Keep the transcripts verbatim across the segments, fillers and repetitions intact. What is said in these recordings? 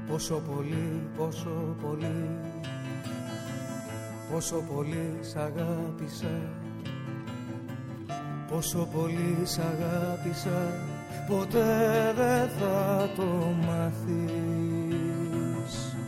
Πόσο πολύ, πόσο πολύ, πόσο πολύ σ' αγάπησα, πόσο πολύ σ' αγάπησα, ποτέ δεν θα το μάθεις.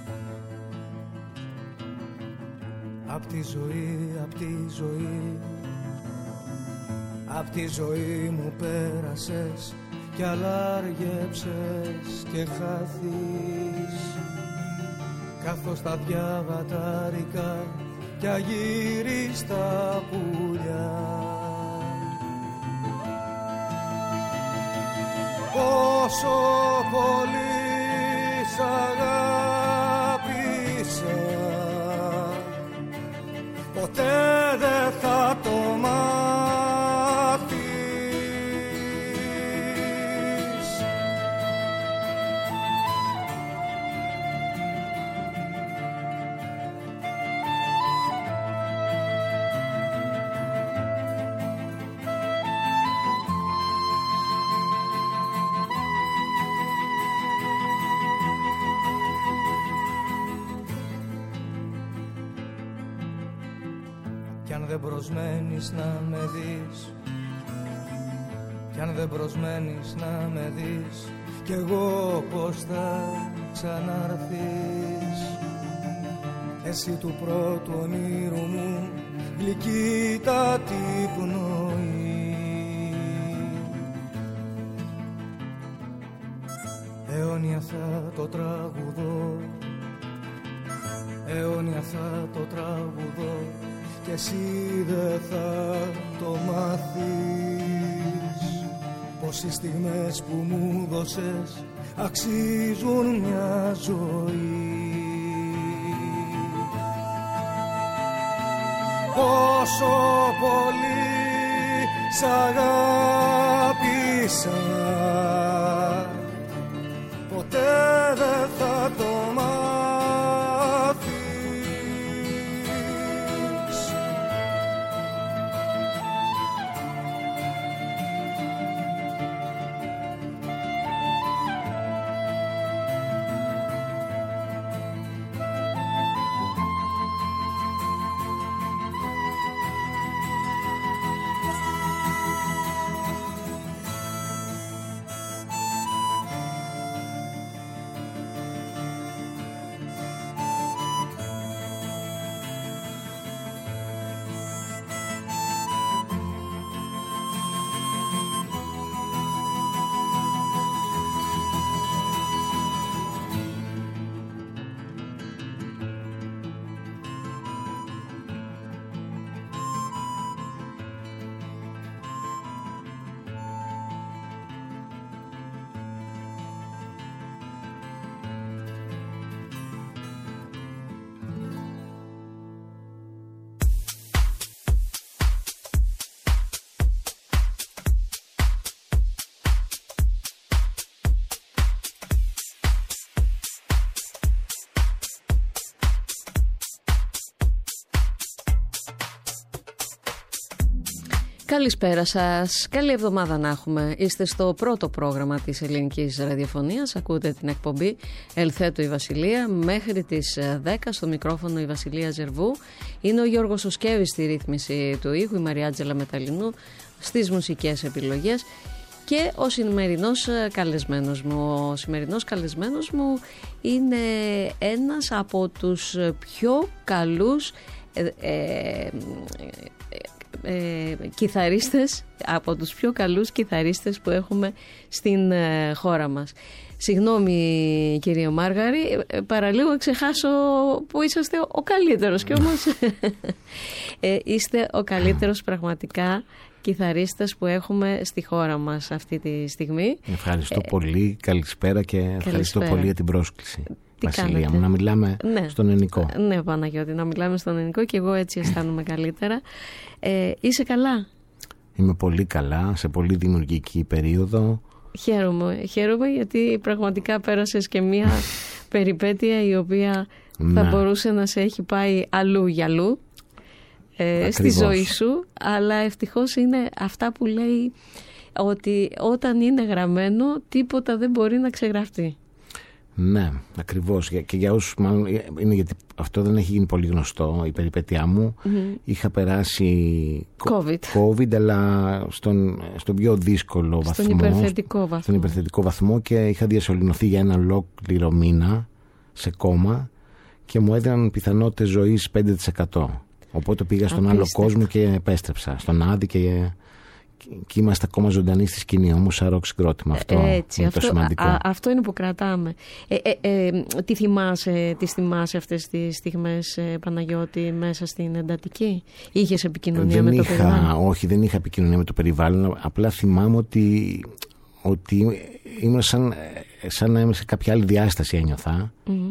Απ' τη ζωή, απ' τη ζωή, απ' τη ζωή μου πέρασες κι αλάργεψες και χάθεις, καθώς τα διαβατάρικα κι αγύριστα πουλιά. Πόσο πολύ σ' αγάπησα, ποτέ δεν θα το μάθεις. Κι αν δεν προσμένεις να με δεις, κι αν δεν προσμένεις να με δεις, κι εγώ πώς θα ξαναρθείς. Εσύ του πρώτου ονείρου μου γλυκύτατη πνοή, αιώνια θα το τραγουδώ, αιώνια θα το τραγουδώ, κι εσύ δεν θα το μάθεις. Πως οι στιγμές που μου δώσες αξίζουν μια ζωή. Πόσο πολύ σ' αγάπησα, ποτέ δεν θα το μάθεις. Καλησπέρα σας, καλή εβδομάδα να έχουμε. Είστε στο πρώτο πρόγραμμα της ελληνικής ραδιοφωνίας. Ακούτε την εκπομπή Ελθέτω η Βασιλεία. Μέχρι τις δέκα στο μικρόφωνο η Βασιλεία Ζερβού. Είναι ο Γιώργος Οσκέβης στη ρύθμιση του ήχου, η Μαριάτζελα Μεταλλινού στις μουσικές επιλογές και ο σημερινός καλεσμένος μου. Ο σημερινός καλεσμένος μου είναι ένας από τους πιο καλούς ε, ε, Ε, κιθαρίστες, από τους πιο καλούς κιθαρίστες που έχουμε στην ε, χώρα μας. Συγγνώμη κύριε Μάργαρη, ε, παραλίγο ξεχάσω που είσαστε ο καλύτερος και όμως ε, είστε ο καλύτερος πραγματικά κιθαρίστας που έχουμε στη χώρα μας αυτή τη στιγμή. Ευχαριστώ ε, πολύ, καλησπέρα και καλησπέρα. Ευχαριστώ πολύ για την πρόσκληση. Τι Βασιλεία κάνετε? μου, να μιλάμε ναι. στον ελληνικό. Ναι, Παναγιώτη, να μιλάμε στον ελληνικό και εγώ έτσι αισθάνομαι καλύτερα. Ε, είσαι καλά? Είμαι πολύ καλά, σε πολύ δημιουργική περίοδο. Χαίρομαι, χαίρομαι γιατί πραγματικά πέρασες και μια περιπέτεια η οποία θα ναι. μπορούσε να σε έχει πάει αλλού για αλλού ε, στη ζωή σου, αλλά ευτυχώς είναι αυτά που λέει ότι όταν είναι γραμμένο τίποτα δεν μπορεί να ξεγραφτεί. Ναι, ακριβώς. Και για όσους, μάλλον, είναι γιατί αυτό δεν έχει γίνει πολύ γνωστό, η περιπέτειά μου. Mm-hmm. Είχα περάσει COVID, COVID αλλά στον, στον πιο δύσκολο στον βαθμό. Υπερθετικό βαθμό. Στον υπερθετικό βαθμό και είχα διασωληνωθεί για ένα ολόκληρο μήνα σε κόμμα και μου έδιναν πιθανότητες ζωής πέντε τοις εκατό. Οπότε πήγα στον Απίστευτο. άλλο κόσμο και επέστρεψα. Στον Άδη και... και είμαστε ακόμα ζωντανοί στη σκηνή, όμως σαν ροκ συγκρότημα. Αυτό Έτσι, είναι αυτό, το σημαντικό. Α, αυτό είναι που κρατάμε. Ε, ε, ε, τι θυμάσαι, τι θυμάσαι αυτές τις στιγμές, ε, Παναγιώτη, μέσα στην εντατική? Είχες επικοινωνία δεν με είχα, το περιβάλλον? Όχι, δεν είχα επικοινωνία με το περιβάλλον. Απλά θυμάμαι ότι, ότι ήμουν σαν, σαν να είμαι σε κάποια άλλη διάσταση, ένιωθα. Mm-hmm.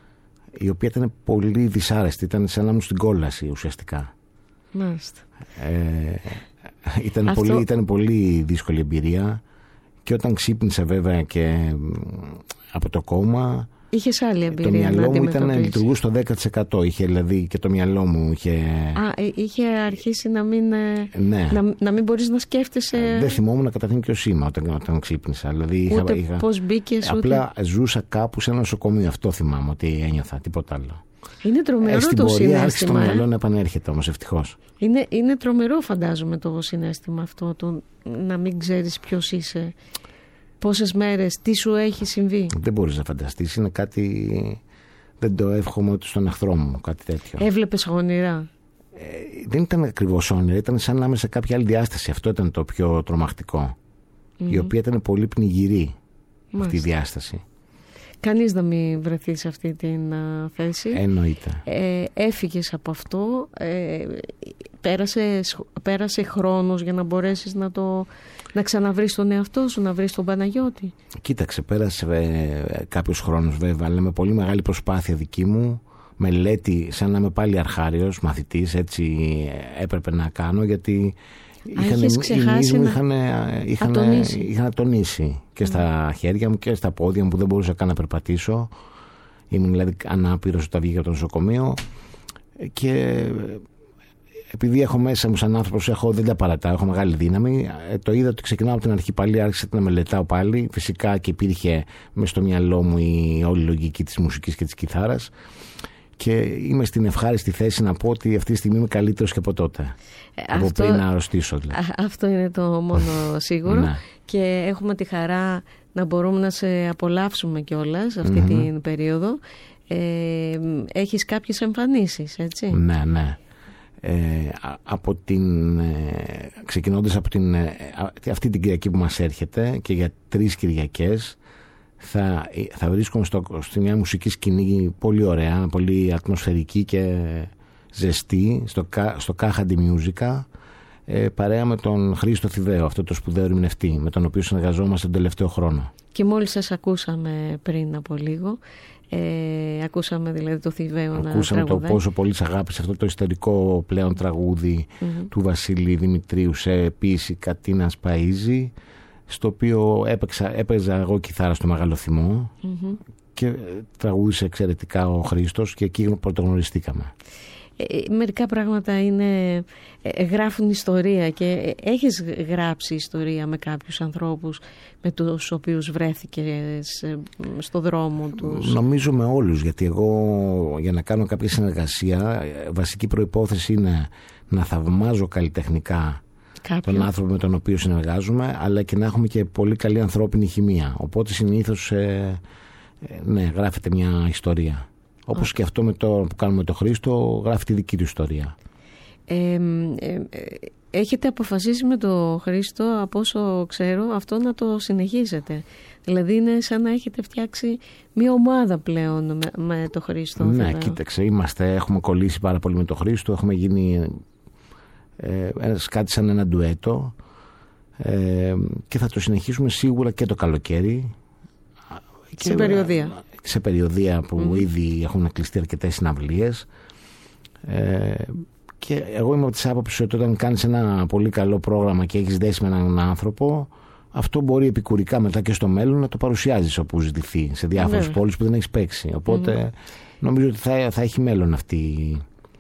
Η οποία ήταν πολύ δυσάρεστη. Ήταν σαν να ήμουν στην κόλαση ουσιαστικά. Μάλιστα. Ε, Ήταν, Αυτό... πολύ, ήταν πολύ δύσκολη εμπειρία και όταν ξύπνησα βέβαια και από το κόμμα, είχες άλλη εμπειρία? Το μυαλό να μου ήταν λειτουργούσε στο δέκα τοις εκατό. Είχε δηλαδή και το μυαλό μου είχε... Α, είχε αρχίσει να μην, ναι. να, να μην μπορείς να σκέφτεσαι. Δεν θυμόμουν καταρχήν ποιος είμαι όταν, όταν ξύπνησα. Δηλαδή, ούτε είχα, είχα... πώς μπήκες. Απλά ούτε... ζούσα κάπου σε ένα νοσοκομείο. Αυτό θυμάμαι ότι ένιωθα, τίποτα άλλο. Είναι τρομερό ε, το συναίσθημα. Άρχισε το μυαλό ε? να επανέρχεται όμως, ευτυχώς. Είναι, είναι τρομερό, φαντάζομαι, το συναίσθημα αυτό, το να μην ξέρεις ποιος είσαι, πόσες μέρες, τι σου έχει συμβεί. Δεν μπορείς να φανταστείς, είναι κάτι... Δεν το εύχομαι ούτε στον εχθρό μου, κάτι τέτοιο. Έβλεπες όνειρα? Ε, δεν ήταν ακριβώς όνειρα, ήταν σαν να είμαι σε κάποια άλλη διάσταση. Αυτό ήταν το πιο τρομακτικό. Mm-hmm. Η οποία ήταν πολύ πνιγυρή. Μάλιστα. Αυτή η διάσταση. Κανείς να μην βρεθεί σε αυτή την uh, θέση. Εννοείται. Ε, έφυγες από αυτό. Ε, πέρασε, πέρασε χρόνος για να μπορέσεις να, το, να ξαναβρεις τον εαυτό σου, να βρεις τον Παναγιώτη. Κοίταξε, πέρασε ε, κάποιος χρόνος βέβαια, αλλά με πολύ μεγάλη προσπάθεια δική μου. Μελέτη, σαν να είμαι πάλι αρχάριος μαθητής, έτσι έπρεπε να κάνω, γιατί είχαν, οι μυς μου είχαν, είχαν, ατονίσει. είχαν ατονίσει και mm. στα χέρια μου και στα πόδια μου που δεν μπορούσα καν να περπατήσω. Ήμουν δηλαδή ανάπηρος όταν βγήκα από το νοσοκομείο και επειδή έχω μέσα μου σαν άνθρωπος, έχω, δεν τα παρατάω, έχω μεγάλη δύναμη. Το είδα ότι ξεκινάω από την αρχή πάλι, άρχισα να μελετάω πάλι. Φυσικά και υπήρχε μες στο μυαλό μου η όλη λογική της μουσικής και της κιθάρας. Και είμαι στην ευχάριστη θέση να πω ότι αυτή τη στιγμή είμαι καλύτερος και από τότε. Ε, από αυτό, πριν να αρρωστήσω δηλαδή. Αυτό είναι το μόνο σίγουρο. Ναι. Και έχουμε τη χαρά να μπορούμε να σε απολαύσουμε κιόλας αυτή mm-hmm. την περίοδο. Ε, έχεις κάποιες εμφανίσεις, έτσι? Ναι, ναι. Ε, από την, ε, ξεκινώντας από την, ε, αυτή την Κυριακή που μας έρχεται και για τρεις Κυριακές θα, θα βρίσκομαι στο, στη μια μουσική σκηνή πολύ ωραία, πολύ ατμοσφαιρική και ζεστή, στο, στο Κάχαντι Μιούζικα, ε, παρέα με τον Χρήστο Θηβαίο, αυτό το σπουδαίο ερμηνευτή με τον οποίο συνεργαζόμαστε τον τελευταίο χρόνο. Και μόλις σας ακούσαμε πριν από λίγο, ε, ακούσαμε δηλαδή το Θηβαίο να τραγουδάει. Ακούσαμε το πόσο πολύ σ' αγάπησε αυτό το ιστορικό πλέον τραγούδι mm-hmm. του Βασίλη Δημητρίου σε ποίηση Κατίνας Παΐζη, στο οποίο έπαιξα, έπαιζα εγώ κιθάρα στο Μεγάλο Θυμό mm-hmm. και τραγούδισε εξαιρετικά ο Χρήστος και εκεί πρωτογνωριστήκαμε. Ε, μερικά πράγματα είναι, ε, γράφουν ιστορία και έχεις γράψει ιστορία με κάποιους ανθρώπους με τους οποίους βρέθηκες ε, στο δρόμο τους. Νομίζω με όλους, γιατί εγώ για να κάνω κάποια συνεργασία βασική προϋπόθεση είναι να θαυμάζω καλλιτεχνικά Κάποιο. τον άνθρωπο με τον οποίο συνεργάζομαι, αλλά και να έχουμε και πολύ καλή ανθρώπινη χημεία. Οπότε συνήθως ε, ε, ναι, γράφεται μια ιστορία. Όπως okay. και αυτό με το, που κάνουμε με τον Χρήστο, γράφει τη δική του ιστορία. Ε, ε, ε, έχετε αποφασίσει με τον Χρήστο, από όσο ξέρω, αυτό να το συνεχίζετε. Δηλαδή είναι σαν να έχετε φτιάξει μια ομάδα πλέον με, με τον Χρήστο. Ναι, θέλω. Κοίταξε, είμαστε, έχουμε κολλήσει πάρα πολύ με τον Χρήστο, έχουμε γίνει ε, κάτι σαν ένα ντουέτο ε, και θα το συνεχίσουμε σίγουρα και το καλοκαίρι. Σε και, περιοδία. Σε περιοδία που mm. ήδη έχουν κλειστεί αρκετές συναυλίες. Ε, και εγώ είμαι από τις άποψεις ότι όταν κάνεις ένα πολύ καλό πρόγραμμα και έχεις δέσει με έναν άνθρωπο, αυτό μπορεί επικουρικά μετά και στο μέλλον να το παρουσιάζεις όπου ζητηθεί σε διάφορες πόλεις που δεν έχεις παίξει. Οπότε mm. νομίζω ότι θα, θα έχει μέλλον αυτή η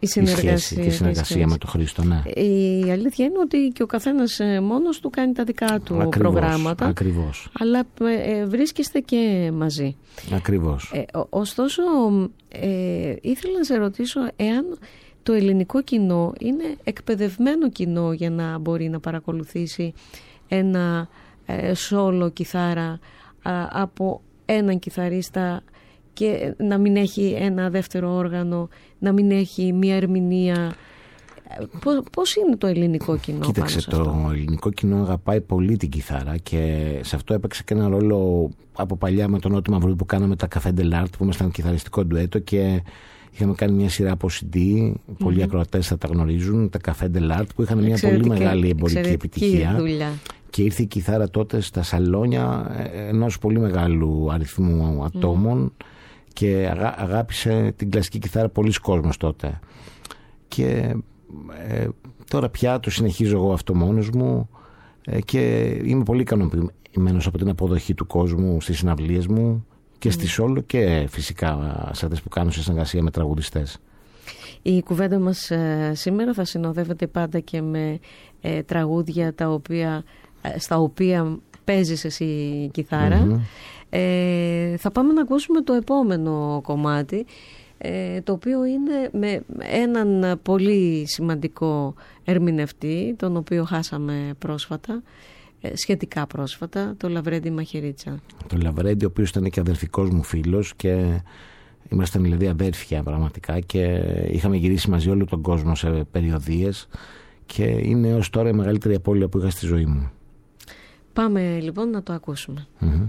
η συνεργασία, σχέση και η συνεργασία με τον Χρήστο. Ναι. Η αλήθεια είναι ότι και ο καθένας μόνος του κάνει τα δικά του ακριβώς, προγράμματα. Ακριβώς. Αλλά ε, βρίσκεστε και μαζί. Ακριβώς. Ε, ωστόσο, ε, ήθελα να σε ρωτήσω εάν το ελληνικό κοινό είναι εκπαιδευμένο κοινό για να μπορεί να παρακολουθήσει ένα ε, σόλο κιθάρα α, από έναν κιθαρίστα και να μην έχει ένα δεύτερο όργανο, να μην έχει μία ερμηνεία. Πώς, πώς είναι το ελληνικό κοινό? Κοίταξε, πάνω σε το αυτό? ελληνικό κοινό αγαπάει πολύ την κιθάρα και σε αυτό έπαιξε και ένα ρόλο από παλιά με τον Νότι Μαυρούδη που κάναμε τα Café de l'Art, που ήμασταν κιθαριστικό ντουέτο και είχαμε κάνει μια σειρά από σι ντι, πολλοί mm-hmm. ακροατές θα τα γνωρίζουν, τα Café de l'Art, που είχαν μια πολύ μεγάλη εμπορική επιτυχία. Δουλειά. Και ήρθε η κιθάρα τότε στα σαλόνια ενός πολύ μεγάλου αριθμού ατόμων mm. και αγά, αγάπησε την κλασική κιθάρα πολλοί κόσμος τότε. Και ε, τώρα πια το συνεχίζω εγώ αυτό μόνος μου ε, και είμαι πολύ ικανοποιημένος από την αποδοχή του κόσμου στις συναυλίες μου και mm. στη σόλο και φυσικά σε αυτές που κάνω σε συνεργασία με τραγουδιστές. Η κουβέντα μας ε, σήμερα θα συνοδεύεται πάντα και με ε, τραγούδια τα οποία, ε, στα οποία παίζεις εσύ κιθάρα. Mm-hmm. Ε, θα πάμε να ακούσουμε το επόμενο κομμάτι, ε, το οποίο είναι με έναν πολύ σημαντικό ερμηνευτή, τον οποίο χάσαμε πρόσφατα, ε, σχετικά πρόσφατα, το Λαβρέντι Μαχαιρίτσα. Το Λαβρέντι, ο οποίος ήταν και αδερφικός μου φίλος και ήμασταν δηλαδή αδέρφια πραγματικά και είχαμε γυρίσει μαζί όλο τον κόσμο σε περιοδίες και είναι έως τώρα η μεγαλύτερη απώλεια που είχα στη ζωή μου. Πάμε λοιπόν να το ακούσουμε. Mm-hmm.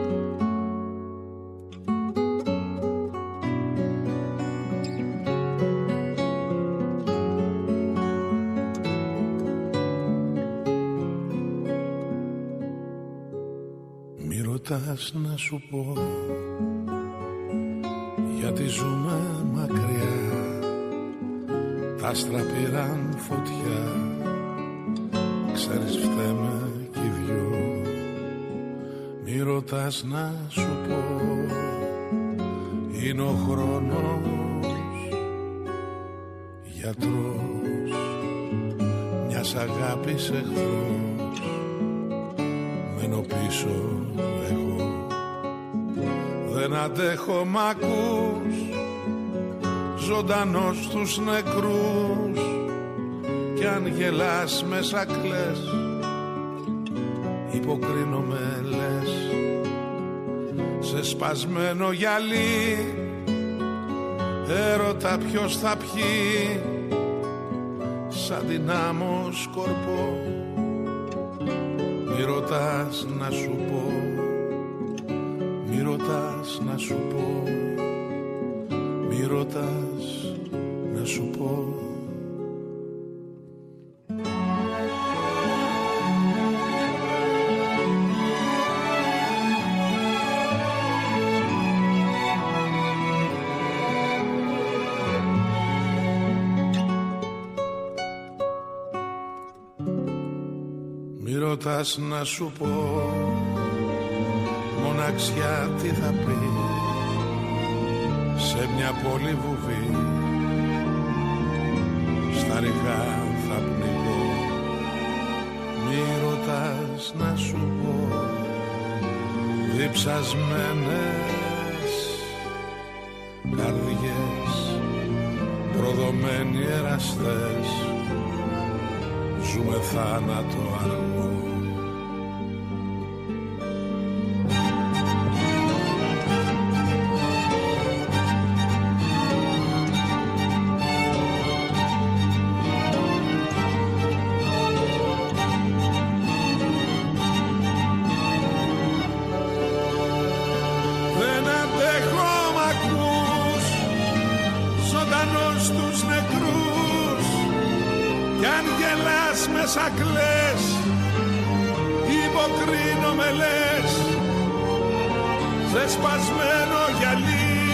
Μη ρωτάς να σου πω γιατί ζούμε μακριά, τα άστρα πήραν φωτιά, ξέρεις φταίμε κι οι δυο. Μη ρωτάς να σου πω, είναι ο χρόνος γιατρός μιας αγάπης εχθρός, μένω πίσω εγώ. Δεν αντέχω μ' ακούς, ζωντανός στους νεκρούς, κι αν γελάς μέσα κλαις, υποκρίνομαι λες. Σε σπασμένο γυαλί, έρωτα ποιος θα πιει, σαν την άμμο σκορπό. Μη ρωτάς να σου πω, μη ρωτάς να σου πω, μη ρωτάς να σου πω. Μη ρωτάς να σου πω, μοναξιά τι θα πει, σε μια πόλη βουβή, στα ρηγά θα πνιγώ. Μη ρωτάς να σου πω, διψασμένες καρδιές, προδομένοι εραστές, ζούμε θάνατο αργό. Δεν αντέχω μ' ακούς, ζωντανός στους νεκρούς, κι αν γελάς μέσα κλαις, υποκρίνομαι λες. Σε σπασμένο γυαλί,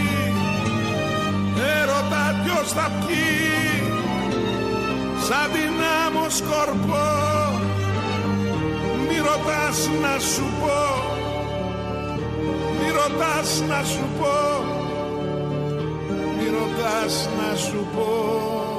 έρωτα ποιος θα πιει, σαν την άμμο σκορπό. Μη ρωτάς να σου πω, μη ρωτάς να σου πω, μη ρωτάς να σου πω.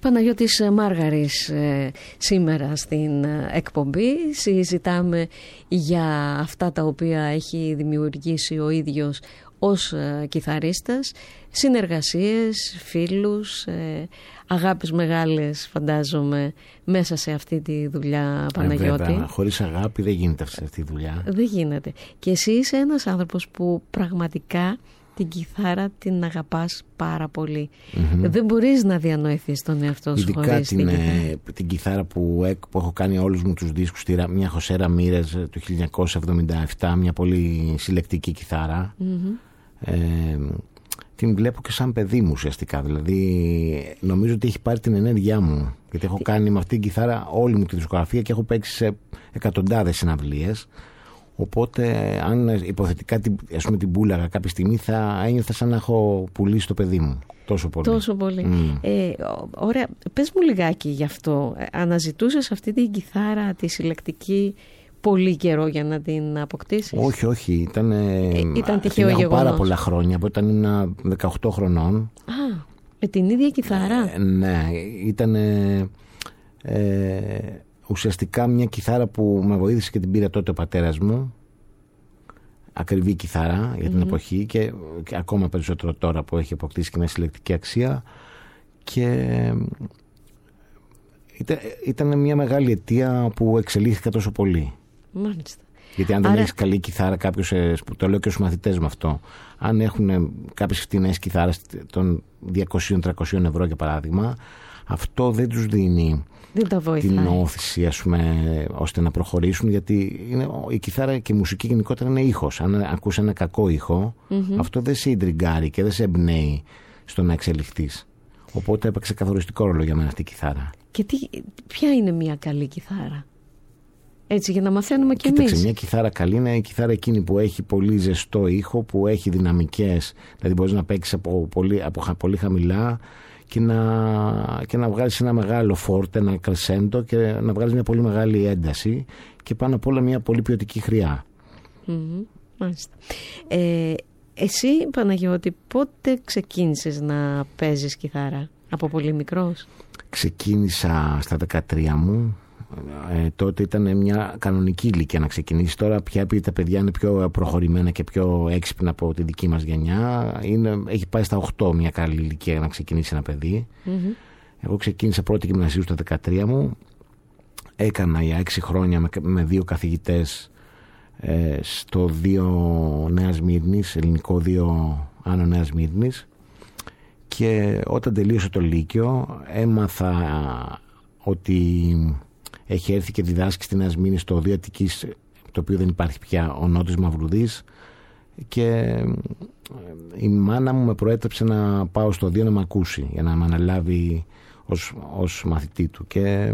Παναγιώτης Μάργαρης ε, σήμερα στην ε, εκπομπή. Συζητάμε για αυτά τα οποία έχει δημιουργήσει ο ίδιος ως ε, κιθαρίστας, συνεργασίες, φίλους, ε, αγάπης μεγάλες φαντάζομαι μέσα σε αυτή τη δουλειά, Παναγιώτη. Ε, βέβαια, χωρίς αγάπη δεν γίνεται αυτή τη δουλειά. Δεν γίνεται. Και εσύ είσαι ένας άνθρωπος που πραγματικά την κιθάρα την αγαπάς πάρα πολύ. Mm-hmm. Δεν μπορείς να διανοηθείς τον εαυτό σου χωρίς την, την κιθάρα. την κιθάρα που, που έχω κάνει όλους μου τους δίσκους, μια José Ramírez του χίλια εννιακόσια εβδομήντα επτά, μια πολύ συλλεκτική κιθάρα. Mm-hmm. Ε, την βλέπω και σαν παιδί μου ουσιαστικά. Δηλαδή νομίζω ότι έχει πάρει την ενέργειά μου, γιατί έχω κάνει με αυτήν την κιθάρα όλη μου τη δισκογραφία και έχω παίξει σε εκατοντάδες συναυλίες. Οπότε αν υποθετικά ας πούμε, την πούλαγα κάποια στιγμή, θα ένιωθα σαν να έχω πουλήσει το παιδί μου. Τόσο πολύ. Τόσο πολύ. Mm. Ε, ωραία. Πες μου λιγάκι γι' αυτό. Αναζητούσες αυτή την κιθάρα τη συλλεκτική πολύ καιρό για να την αποκτήσεις? Όχι, όχι. Ήταν, ε, ήταν τυχαίο γεγονός. Πάρα πολλά χρόνια, από όταν ήμουν δεκαοκτώ χρονών. Α, με την ίδια κιθάρα? Ε, ναι, ήταν ε, ε, ουσιαστικά μια κιθάρα που με βοήθησε και την πήρε τότε ο πατέρας μου. Ακριβή κιθάρα για την mm-hmm. εποχή και, και ακόμα περισσότερο τώρα που έχει αποκτήσει και μια συλλεκτική αξία. Και ήταν, ήταν μια μεγάλη αιτία που εξελίχθηκα τόσο πολύ. Μάλιστα. Γιατί αν δεν Άρα... έχεις καλή κιθάρα, κάποιος, το λέω και στους μαθητές με αυτό, αν έχουν κάποιες φτηνές κιθάρες των διακόσια με τριακόσια ευρώ για παράδειγμα, αυτό δεν τους δίνει την όθηση, ας πούμε, ώστε να προχωρήσουν, γιατί είναι, η κιθάρα και η μουσική γενικότερα είναι ήχος. Αν ακούς ένα κακό ήχο, mm-hmm. αυτό δεν σε ιντριγκάρει και δεν σε εμπνέει στο να εξελιχθείς. Οπότε έπαιξε καθοριστικό ρόλο για μένα αυτή η κιθάρα. Και τι, ποια είναι μια καλή κιθάρα? Έτσι, για να μαθαίνουμε κι εμείς. Κοίταξε, μια κιθάρα καλή είναι η κιθάρα εκείνη που έχει πολύ ζεστό ήχο, που έχει δυναμικές, δηλαδή μπορείς να παίξεις από πολύ, από πολύ χαμηλά και να, και να βγάλεις ένα μεγάλο φόρτε, ένα κρεσέντο και να βγάλεις μια πολύ μεγάλη ένταση και πάνω απ' όλα μια πολύ ποιοτική χρειά. Mm-hmm, μάλιστα. Ε, εσύ, Παναγιώτη, πότε ξεκίνησες να παίζεις κιθάρα? Από πολύ μικρός? Ξεκίνησα στα δεκατρία μου. Ε, τότε ήταν μια κανονική ηλικία να ξεκινήσει. Τώρα πια, επειδή τα παιδιά είναι πιο προχωρημένα και πιο έξυπνα από τη δική μας γενιά, είναι, έχει πάει στα οκτώ μια καλή ηλικία να ξεκινήσει ένα παιδί. Mm-hmm. Εγώ ξεκίνησα πρώτη γυμνασίου στα δεκατρία μου. Έκανα για έξι χρόνια με, με δύο καθηγητές ε, στο δύο Νέα Σμύρνης, ελληνικό δύο Άνω Νέα Σμύρνης, και όταν τελείωσε το Λύκειο έμαθα ότι έχει έρθει και διδάσκει στη Νέα Σμύρνη στο Οδείο Αττικής, το οποίο δεν υπάρχει πια, ο Νότης Μαυρουδής, και η μάνα μου με προέτρεψε να πάω στο Οδείο να με ακούσει για να με αναλάβει ως, ως μαθητή του, και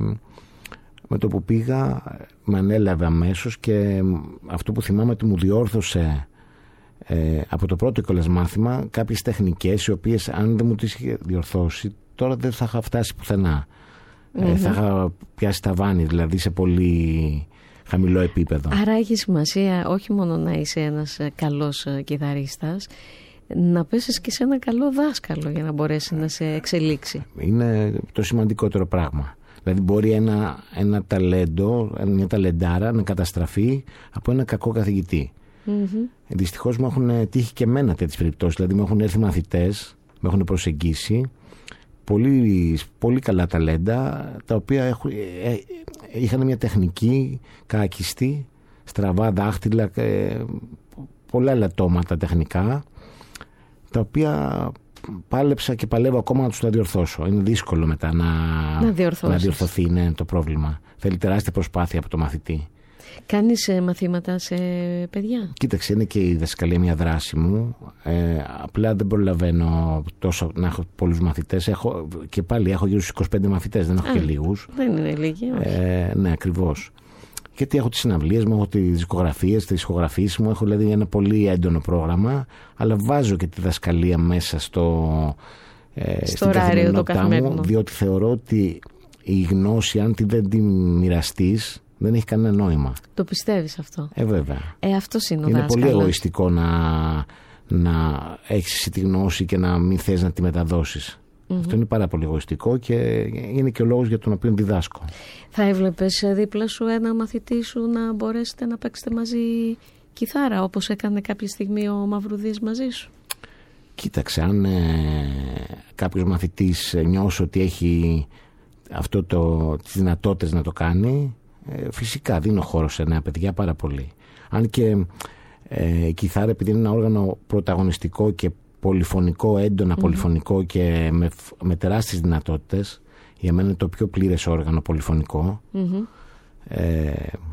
με το που πήγα με ανέλαβε αμέσως, και αυτό που θυμάμαι ότι μου διόρθωσε ε, από το πρώτο κιόλας μάθημα κάποιες τεχνικές, οι οποίες αν δεν μου τις είχε διορθώσει τώρα δεν θα είχα φτάσει πουθενά. Mm-hmm. Ε, θα είχα πιάσει ταβάνι, δηλαδή σε πολύ χαμηλό επίπεδο. Άρα έχει σημασία όχι μόνο να είσαι ένας καλός κιθαρίστας, να πέσεις και σε ένα καλό δάσκαλο για να μπορέσει να σε εξελίξει. Είναι το σημαντικότερο πράγμα. Δηλαδή μπορεί ένα, ένα ταλέντο, μια ταλεντάρα να καταστραφεί από ένα κακό καθηγητή. Mm-hmm. Δυστυχώς μου έχουν τύχει και εμένα τέτοιες περιπτώσεις. Δηλαδή μου έχουν έρθει μαθητές, με έχουν προσεγγίσει πολύ, πολύ καλά ταλέντα, τα οποία έχουν, ε, είχαν μια τεχνική κακιστή, στραβά δάχτυλα, ε, πολλά ελαττώματα τεχνικά, τα οποία πάλεψα και παλεύω ακόμα να τους τα διορθώσω. Είναι δύσκολο μετά να, να, να διορθωθεί, είναι το πρόβλημα. Θέλει τεράστια προσπάθεια από το μαθητή. Κάνεις ε, μαθήματα σε παιδιά? Κοίταξε, είναι και η δασκαλία μια δράση μου. Ε, απλά δεν προλαβαίνω τόσο να έχω πολλούς μαθητές. Έχω, και πάλι έχω γύρω στους είκοσι πέντε μαθητές, δεν έχω Α, και λίγους. Δεν είναι λίγοι, όχι. Ε, ναι, ακριβώς. Γιατί έχω τις συναυλίες μου, έχω τις δισκογραφίες, τις ηχογραφίες μου, έχω δηλαδή ένα πολύ έντονο πρόγραμμα, αλλά βάζω και τη δασκαλία μέσα στο, ε, στο ωράριο το καθημερινό μου, διότι θεωρώ ότι η γνώση, αν τη δεν τη μοιραστείς, δεν έχει κανένα νόημα. Το πιστεύεις αυτό? Ε, βέβαια. Ε, αυτός είναι ο είναι δάσκαλος. πολύ εγωιστικό να, να έχεις τη γνώση και να μην θες να τη μεταδώσεις. Mm-hmm. Αυτό είναι πάρα πολύ εγωιστικό και είναι και ο λόγος για τον οποίο διδάσκω. Θα έβλεπες δίπλα σου ένα μαθητή σου να μπορέσετε να παίξετε μαζί κιθάρα, όπως έκανε κάποια στιγμή ο Μαυρουδής μαζί σου? Κοίταξε, αν ε, κάποιος μαθητής νιώσει ότι έχει αυτό το, τις δυνατότητες να το κάνει, ε, φυσικά δίνω χώρο σε νέα παιδιά πάρα πολύ. Αν και ε, η κιθάρα, επειδή είναι ένα όργανο πρωταγωνιστικό και πολυφωνικό, έντονα mm-hmm. πολυφωνικό και με, με τεράστιες δυνατότητες, για μένα είναι το πιο πλήρες όργανο πολυφωνικό. Mm-hmm. ε,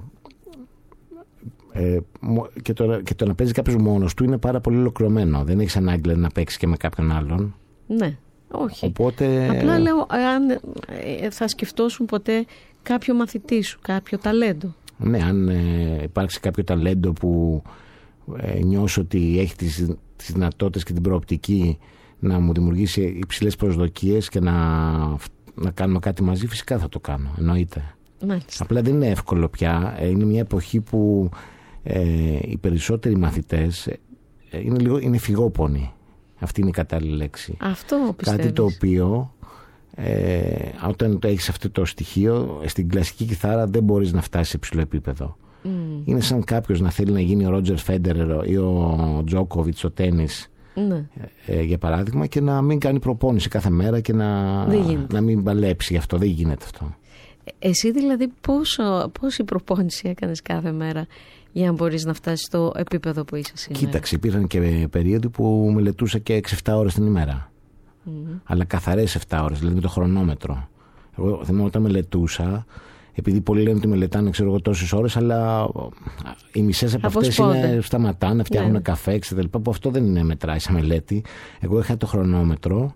ε, και, το, και το να παίζει κάποιος μόνος του είναι πάρα πολύ ολοκληρωμένο. Δεν έχεις ανάγκη να παίξεις και με κάποιον άλλον. Ναι, όχι. Οπότε... Απλά λέω, αν θα σκεφτόσουν ποτέ κάποιο μαθητή σου, κάποιο ταλέντο. Ναι, αν ε, υπάρξει κάποιο ταλέντο που ε, νιώσω ότι έχει τις, τις δυνατότητες και την προοπτική να μου δημιουργήσει υψηλές προσδοκίες και να, να κάνουμε κάτι μαζί, φυσικά θα το κάνω, εννοείται. Μάλιστα. Απλά δεν είναι εύκολο πια. Είναι μια εποχή που ε, οι περισσότεροι μαθητές ε, είναι, λίγο, είναι φυγόπονοι. Αυτή είναι η κατάλληλη λέξη. Αυτό πιστεύεις? Κάτι το οποίο ε, όταν έχεις αυτό το στοιχείο, στην κλασική κιθάρα δεν μπορείς να φτάσεις σε υψηλό επίπεδο. Mm. Είναι σαν κάποιος να θέλει να γίνει ο Ρότζερ Φέντερερ ή ο Τζόκοβιτς στο τένις, mm. ε, για παράδειγμα, και να μην κάνει προπόνηση κάθε μέρα και να, να μην μπαλέψει. Γι' αυτό δεν γίνεται αυτό. Εσύ δηλαδή πόσο, πόση προπόνηση έκανες κάθε μέρα για να μπορείς να φτάσεις στο επίπεδο που είσαι σήμερα? Κοίταξε, υπήρχαν και περίοδοι που μελετούσα και έξι εφτά ώρες την ημέρα. Mm. Αλλά καθαρές εφτά ώρες, δηλαδή με το χρονόμετρο. Εγώ θυμάμαι όταν μελετούσα, επειδή πολλοί λένε ότι μελετάνε ξέρω εγώ τόσες ώρες, αλλά οι μισές από αυτές είναι, σταματάνε, φτιάχνουν yeah. καφέ, κτλ. Που αυτό δεν είναι μετράει σε μελέτη. Εγώ είχα το χρονόμετρο.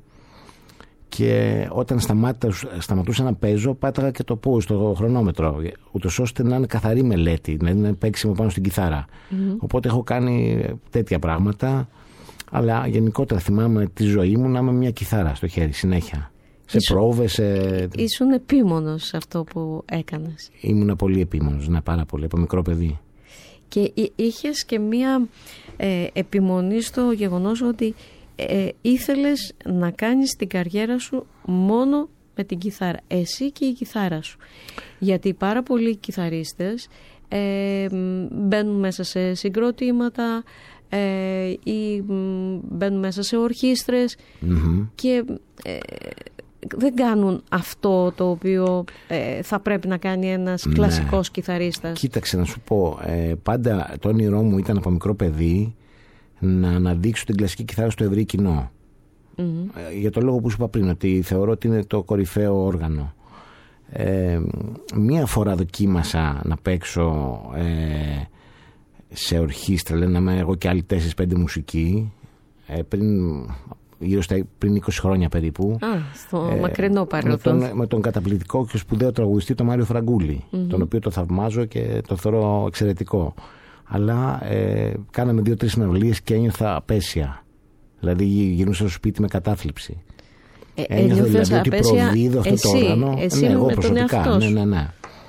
Και όταν σταματούσα να παίζω, πάταγα και το πού στο χρονόμετρο, ούτως ώστε να είναι καθαρή μελέτη, να είναι παίξιμο πάνω στην κιθάρα. Mm-hmm. Οπότε έχω κάνει τέτοια πράγματα, αλλά γενικότερα θυμάμαι τη ζωή μου να είμαι μια κιθάρα στο χέρι συνέχεια. Σε Ήσου... πρόβες. Σε... Ήσουν επίμονος σε αυτό που έκανες? Ήμουν πολύ επίμονος, ναι, πάρα πολύ, από μικρό παιδί. Και είχες και μια ε, επιμονή στο γεγονός ότι Ε, ήθελες να κάνεις την καριέρα σου μόνο με την κιθάρα, εσύ και η κιθάρα σου, γιατί πάρα πολλοί κιθαρίστες ε, μπαίνουν μέσα σε συγκροτήματα ε, ή μπαίνουν μέσα σε ορχήστρες mm-hmm. και ε, δεν κάνουν αυτό το οποίο ε, θα πρέπει να κάνει ένας ναι. κλασικός κιθαρίστας. Κοίταξε να σου πω, ε, πάντα το όνειρό μου ήταν από μικρό παιδί να αναδείξω την κλασική κιθάρα στο ευρύ κοινό. Mm-hmm. Ε, για το λόγο που σου είπα πριν, ότι θεωρώ ότι είναι το κορυφαίο όργανο. Ε, μία φορά δοκίμασα να παίξω ε, σε ορχήστρα, λένε να είμαι εγώ και άλλοι τέσσερις πέντε μουσικοί, ε, πριν, γύρω στα πριν είκοσι χρόνια περίπου. Α, στο ε, μακρινό παρελθόν. Με τον, με τον καταπληκτικό και σπουδαίο τραγουδιστή τον Μάριο Φραγκούλη, mm-hmm. τον οποίο το θαυμάζω και το θεωρώ εξαιρετικό. Αλλά ε, κάναμε δύο-τρεις συναυλίες και ένιωθα απέσια. Δηλαδή γυρνούσα στο σπίτι με κατάθλιψη. Ε, ένιωθα δηλαδή ότι προδίδω αυτό εσύ, το όργανο. Εσύ ναι, εγώ με προσωπικά. Τον ναι, ναι, ναι.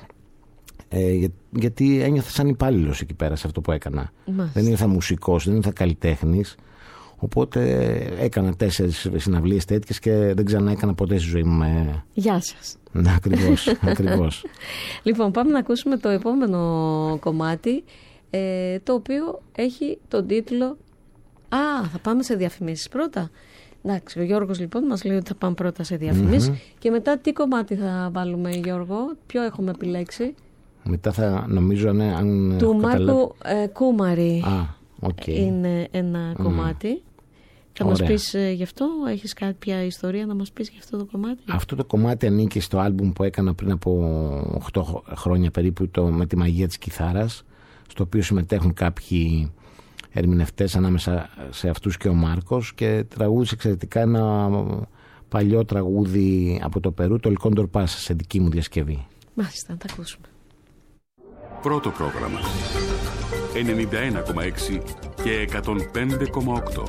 Ε, για, γιατί ένιωθα σαν υπάλληλος εκεί πέρα σε αυτό που έκανα. Μάλιστα. Δεν ήρθα μουσικός, δεν ήρθα καλλιτέχνης. Οπότε έκανα τέσσερις συναυλίες τέτοιες και δεν ξανά έκανα ποτέ στη ζωή μου. Με... Γεια σας. Ναι, ακριβώς, ακριβώς. Λοιπόν, πάμε να ακούσουμε το επόμενο κομμάτι, ε, το οποίο έχει τον τίτλο... Α, θα πάμε σε διαφημίσεις πρώτα. Εντάξει, ο Γιώργος λοιπόν μας λέει ότι θα πάμε πρώτα σε διαφημίσεις mm-hmm. και μετά τι κομμάτι θα βάλουμε, Γιώργο, ποιο έχουμε επιλέξει? Μετά θα νομίζω ναι, αν του Μάρκου ε, Κούμαρη. Α, okay. Είναι ένα mm. κομμάτι. Θα Ωραία. μας πεις ε, γι' αυτό, έχεις κάποια ιστορία να μας πεις γι' αυτό το κομμάτι? Αυτό το κομμάτι ανήκει στο άλμπουμ που έκανα πριν από οκτώ χρόνια περίπου, το «Με τη μαγεία της κιθάρας», στο οποίο συμμετέχουν κάποιοι ερμηνευτές ανάμεσα σε αυτούς και ο Μάρκος, και τραγούδισε εξαιρετικά ένα παλιό τραγούδι από το Περού, το «El Condor Pasa», σε δική μου διασκευή. Μάλιστα, να τα ακούσουμε. Πρώτο πρόγραμμα ενενήντα ένα κόμμα έξι και εκατόν πέντε κόμμα οκτώ.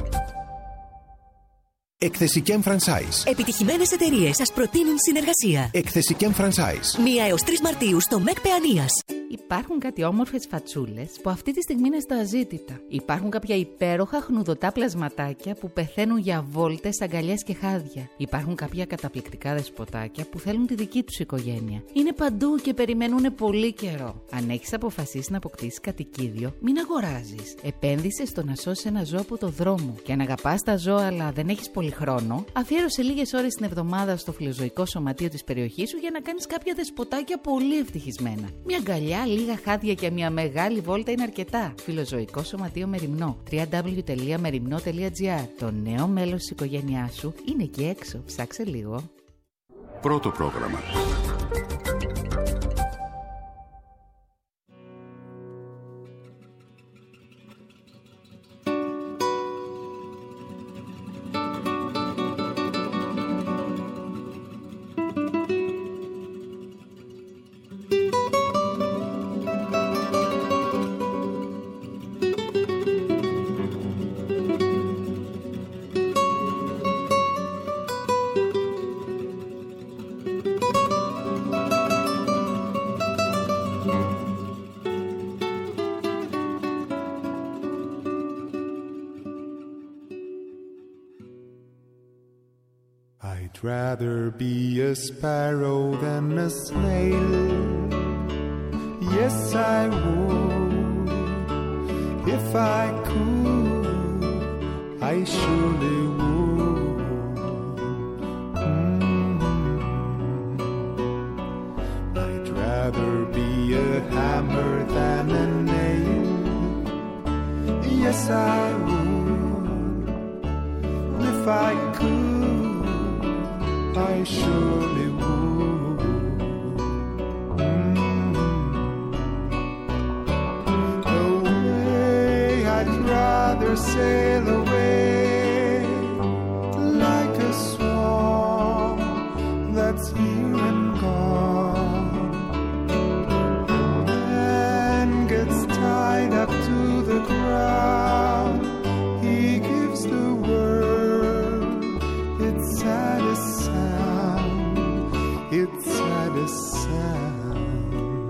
Εκθεσικέμ Franchise. Επιτυχημένες εταιρείες σας προτείνουν συνεργασία. Εκθεσικέμ Franchise. μία έως τρεις Μαρτίου στο ΜΕΚ Παιανίας. Υπάρχουν κάτι όμορφες φατσούλες που αυτή τη στιγμή είναι στα αζήτητα. Υπάρχουν κάποια υπέροχα χνουδωτά πλασματάκια που πεθαίνουν για βόλτες, αγκαλιές και χάδια. Υπάρχουν κάποια καταπληκτικά δεσποτάκια που θέλουν τη δική τους οικογένεια. Είναι παντού και περιμένουν πολύ καιρό. Αν έχεις αποφασίσει να αποκτήσεις κατοικίδιο, μην αγοράζεις. Επένδυσε στο να σώσεις ένα ζώο από το δρόμο. Και αν αγαπάς τα ζώα αλλά δεν έχεις πολύ χρόνο, αφιέρωσε λίγες ώρες την εβδομάδα στο φιλοζωικό σωματείο της περιοχής σου για να κάνεις κάποια δεσποτάκια πολύ ευτυχισμένα. Μια αγκαλιά, λίγα χάδια και μια μεγάλη βόλτα είναι αρκετά. Φιλοζωικό σωματείο Μεριμνό. double-u double-u double-u τελεία μεριμνό τελεία τζι άρ. Το νέο μέλος της οικογένειάς σου είναι εκεί έξω. Ψάξε λίγο. Πρώτο πρόγραμμα. I'd rather be a sparrow than a snail. Yes, I would. If I could, I surely would. Mm-hmm. I'd rather be a hammer than a nail. Yes, I would. If I could, I surely would. Mm-hmm. Away, I'd rather sail away like a swan that's here and gone. A man gets tied up to the ground. He gives the word. It's saddest sound. It's saddest sound.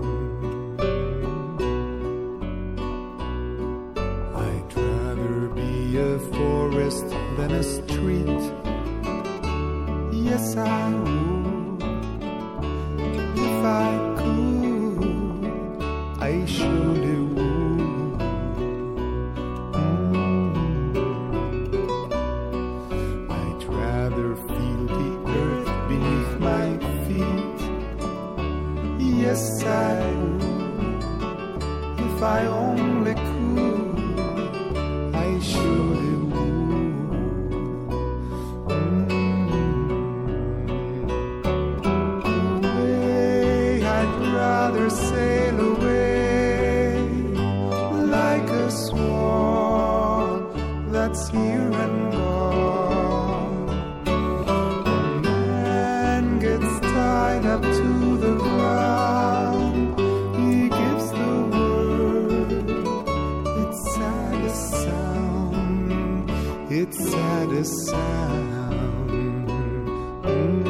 I'd rather be a forest than a street. Yes, I would. If I could, I surely would. Mm. I'd rather feel the earth beneath my feet. Yes, I would. If I only could, I surely would. Mm. Away, I'd rather sail away like a swan that's here and gone. A man gets tied up to the ground. He gives the word. It's saddest sound. It's saddest sound. Mm.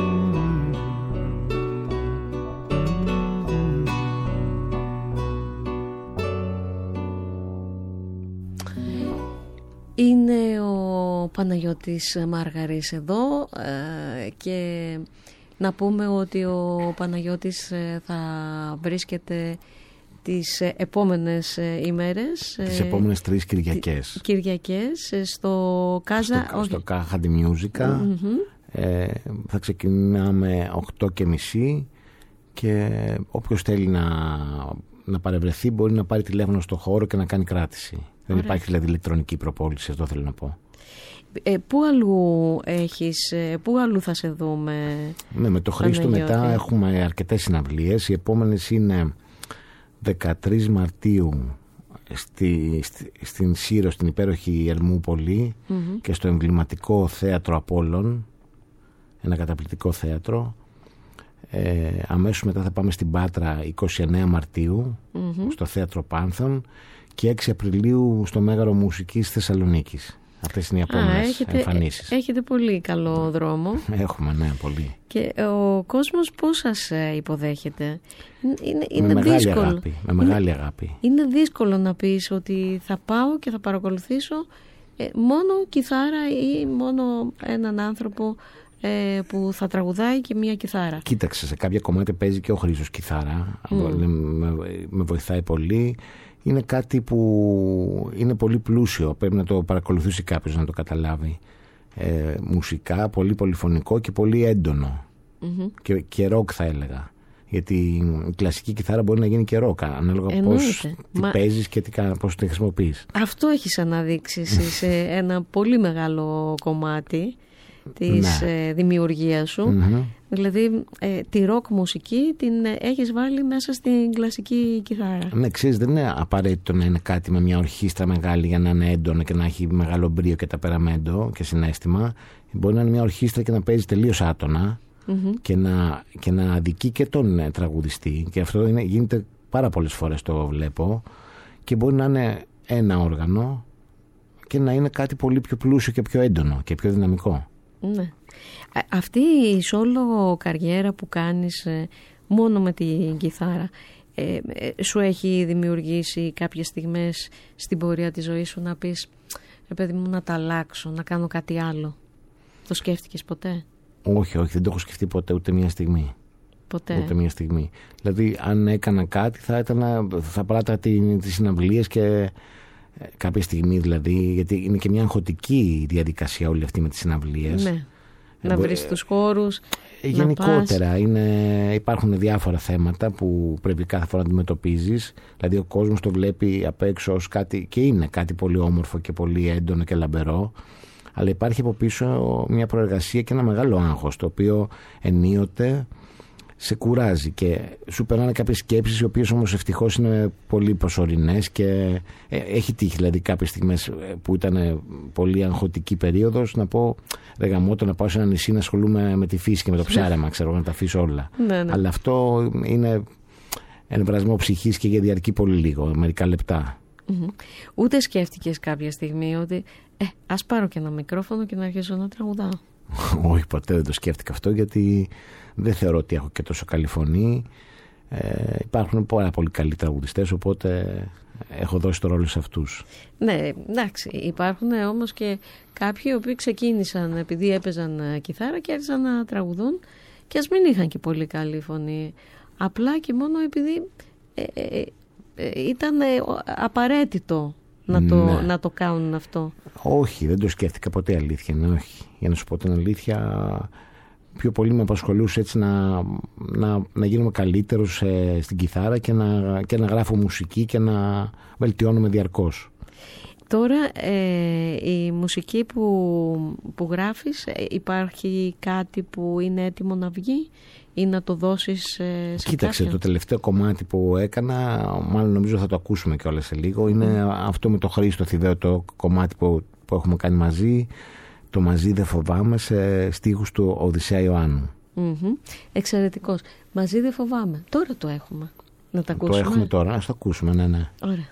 Είναι ο Παναγιώτης Μάργαρης εδώ ε, και να πούμε ότι ο Παναγιώτης ε, θα βρίσκεται τις επόμενες ημέρες. Τις επόμενες τρεις Κυριακές. Κυριακές στο Κάζα. Στο, στο Caja di Musica. Mm-hmm. Ε, θα ξεκινάμε οκτώ και μισή και όποιος θέλει να, να παρευρεθεί μπορεί να πάρει τηλέφωνο στο χώρο και να κάνει κράτηση. Δεν υπάρχει δηλαδή ηλεκτρονική προπόληση, αυτό θέλω να πω. Ε, πού αλλού έχεις, πού αλλού θα σε δούμε? Ναι, με το Χρήστο μετά έχουμε αρκετές συναυλίες. Οι επόμενες είναι δεκατρείς Μαρτίου στη, στη, στην Σύρο, στην υπέροχη Ερμούπολη, mm-hmm. και στο εμβληματικό θέατρο Απόλλων, ένα καταπληκτικό θέατρο. Ε, αμέσως μετά θα πάμε στην Πάτρα είκοσι εννέα Μαρτίου, mm-hmm. στο θέατρο Πάνθον, και έξι Απριλίου στο Μέγαρο Μουσικής Θεσσαλονίκης. Αυτές είναι οι επόμενες εμφανίσεις. Έχετε πολύ καλό δρόμο. Έχουμε, ναι, πολύ. Και ο κόσμος πώς σας υποδέχεται? Είναι, είναι με μεγάλη δύσκολο. αγάπη. Με μεγάλη αγάπη. Είναι δύσκολο να πεις ότι θα πάω και θα παρακολουθήσω ε, μόνο κιθάρα ή μόνο έναν άνθρωπο ε, που θα τραγουδάει και μία κιθάρα. Κοίταξε, σε κάποια κομμάτια παίζει και ο Χρήστος κιθάρα. Mm. Με, με βοηθάει πολύ. Είναι κάτι που είναι πολύ πλούσιο. Πρέπει να το παρακολουθήσει κάποιος να το καταλάβει. Ε, μουσικά, πολύ πολυφωνικό και πολύ έντονο. Mm-hmm. Και, και ροκ θα έλεγα. Γιατί η κλασική κιθάρα μπορεί να γίνει και ροκ, ανάλογα πώς τη Μα... παίζεις και τι, πώς τη χρησιμοποιείς. Αυτό έχεις αναδείξει σε ένα πολύ μεγάλο κομμάτι της ναι. δημιουργίας σου. Mm-hmm. Δηλαδή ε, τη ροκ μουσική την έχεις βάλει μέσα στην κλασική κιθάρα. Ναι, ξέρεις, δεν είναι απαραίτητο να είναι κάτι με μια ορχήστρα μεγάλη για να είναι έντονο και να έχει μεγάλο μπρίο και ταπεραμέντο και συναίσθημα. Μπορεί να είναι μια ορχήστρα και να παίζει τελείως άτονα mm-hmm. και, να, και να αδικεί και τον ε, τραγουδιστή. Και αυτό είναι, γίνεται πάρα πολλές φορές, το βλέπω. Και μπορεί να είναι ένα όργανο και να είναι κάτι πολύ πιο πλούσιο και πιο έντονο και πιο δυναμικό. Ναι. Αυτή η σόλο καριέρα που κάνεις ε, μόνο με την κιθάρα ε, ε, σου έχει δημιουργήσει κάποιες στιγμές στην πορεία της ζωής σου να πεις ρε παιδί μου να τα αλλάξω, να κάνω κάτι άλλο? Το σκέφτηκες ποτέ? Όχι, όχι, δεν το έχω σκεφτεί ποτέ ούτε μία στιγμή. Ποτέ? Ούτε μία στιγμή. Δηλαδή αν έκανα κάτι θα, ήταν, θα πράττω τις συναυλίες και κάποια στιγμή, δηλαδή, γιατί είναι και μια αγχωτική διαδικασία όλη αυτή με τις συναυλίες. Ναι. Να βρεις τους χώρους. Γενικότερα είναι, υπάρχουν διάφορα θέματα που πρέπει κάθε φορά να αντιμετωπίζεις. Δηλαδή ο κόσμος το βλέπει απ' έξω ως κάτι, και είναι κάτι πολύ όμορφο και πολύ έντονο και λαμπερό, αλλά υπάρχει από πίσω μια προεργασία και ένα μεγάλο άγχος, το οποίο ενίοτε σε κουράζει και σου περνάνε κάποιες σκέψεις, οι οποίες όμως ευτυχώς είναι πολύ προσωρινές και ε, έχει τύχει δηλαδή κάποιες στιγμές που ήταν πολύ αγχωτική περίοδος να πω ρε γαμώτο, να πάω σε ένα νησί να ασχολούμαι με τη φύση και με το ψάρεμα, ξέρω, να τα αφήσω όλα. Ναι, ναι. Αλλά αυτό είναι εμβρασμό ψυχής και για διαρκεί πολύ λίγο, μερικά λεπτά. Mm-hmm. Ούτε σκέφτηκες κάποια στιγμή ότι ε, ας πάρω και ένα μικρόφωνο και να αρχίσω να τραγουδάω? Όχι, ποτέ δεν το σκέφτηκα αυτό, γιατί δεν θεωρώ ότι έχω και τόσο καλή φωνή. Ε, υπάρχουν πάρα πολύ καλοί τραγουδιστές, οπότε έχω δώσει το ρόλο σε αυτούς. Ναι, εντάξει, υπάρχουν όμως και κάποιοι οι οποίοι ξεκίνησαν επειδή έπαιζαν κιθάρα και άρχισαν να τραγουδούν και ας μην είχαν και πολύ καλή φωνή, απλά και μόνο επειδή ε, ε, ε, ήταν απαραίτητο να το, ναι. να το κάνουν αυτό. Όχι, δεν το σκέφτηκα ποτέ, αλήθεια, ναι, όχι. Για να σου πω την αλήθεια, πιο πολύ με απασχολούσε έτσι να, να, να γίνομαι καλύτερος ε, στην κιθάρα και να, και να γράφω μουσική και να βελτιώνομαι διαρκώς. Τώρα ε, η μουσική που, που γράφεις, ε, υπάρχει κάτι που είναι έτοιμο να βγει ή να το δώσεις ε, σε Κοίταξε, κάποιον? Το τελευταίο κομμάτι που έκανα, μάλλον νομίζω θα το ακούσουμε κιόλας σε λίγο, είναι mm. αυτό με το Χρήστο Θηδαίο, το κομμάτι που, που έχουμε κάνει μαζί, το «Μαζί δεν φοβάμαι», σε στίχους του Οδυσσέα Ιωάννου. Mm-hmm. Εξαιρετικός. «Μαζί δεν φοβάμαι». Τώρα το έχουμε. Να το ακούσουμε. Το έχουμε τώρα, ας το ακούσουμε, ναι, ναι. Ωραία.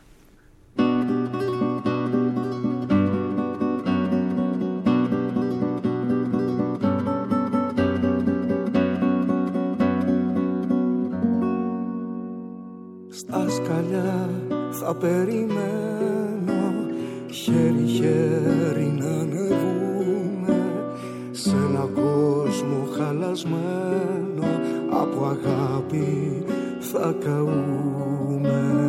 Στα σκαλιά θα περιμένω, χέρι-χέρι να ανεβούμε σε ένα κόσμο χαλασμένο, από αγάπη θα καούμε.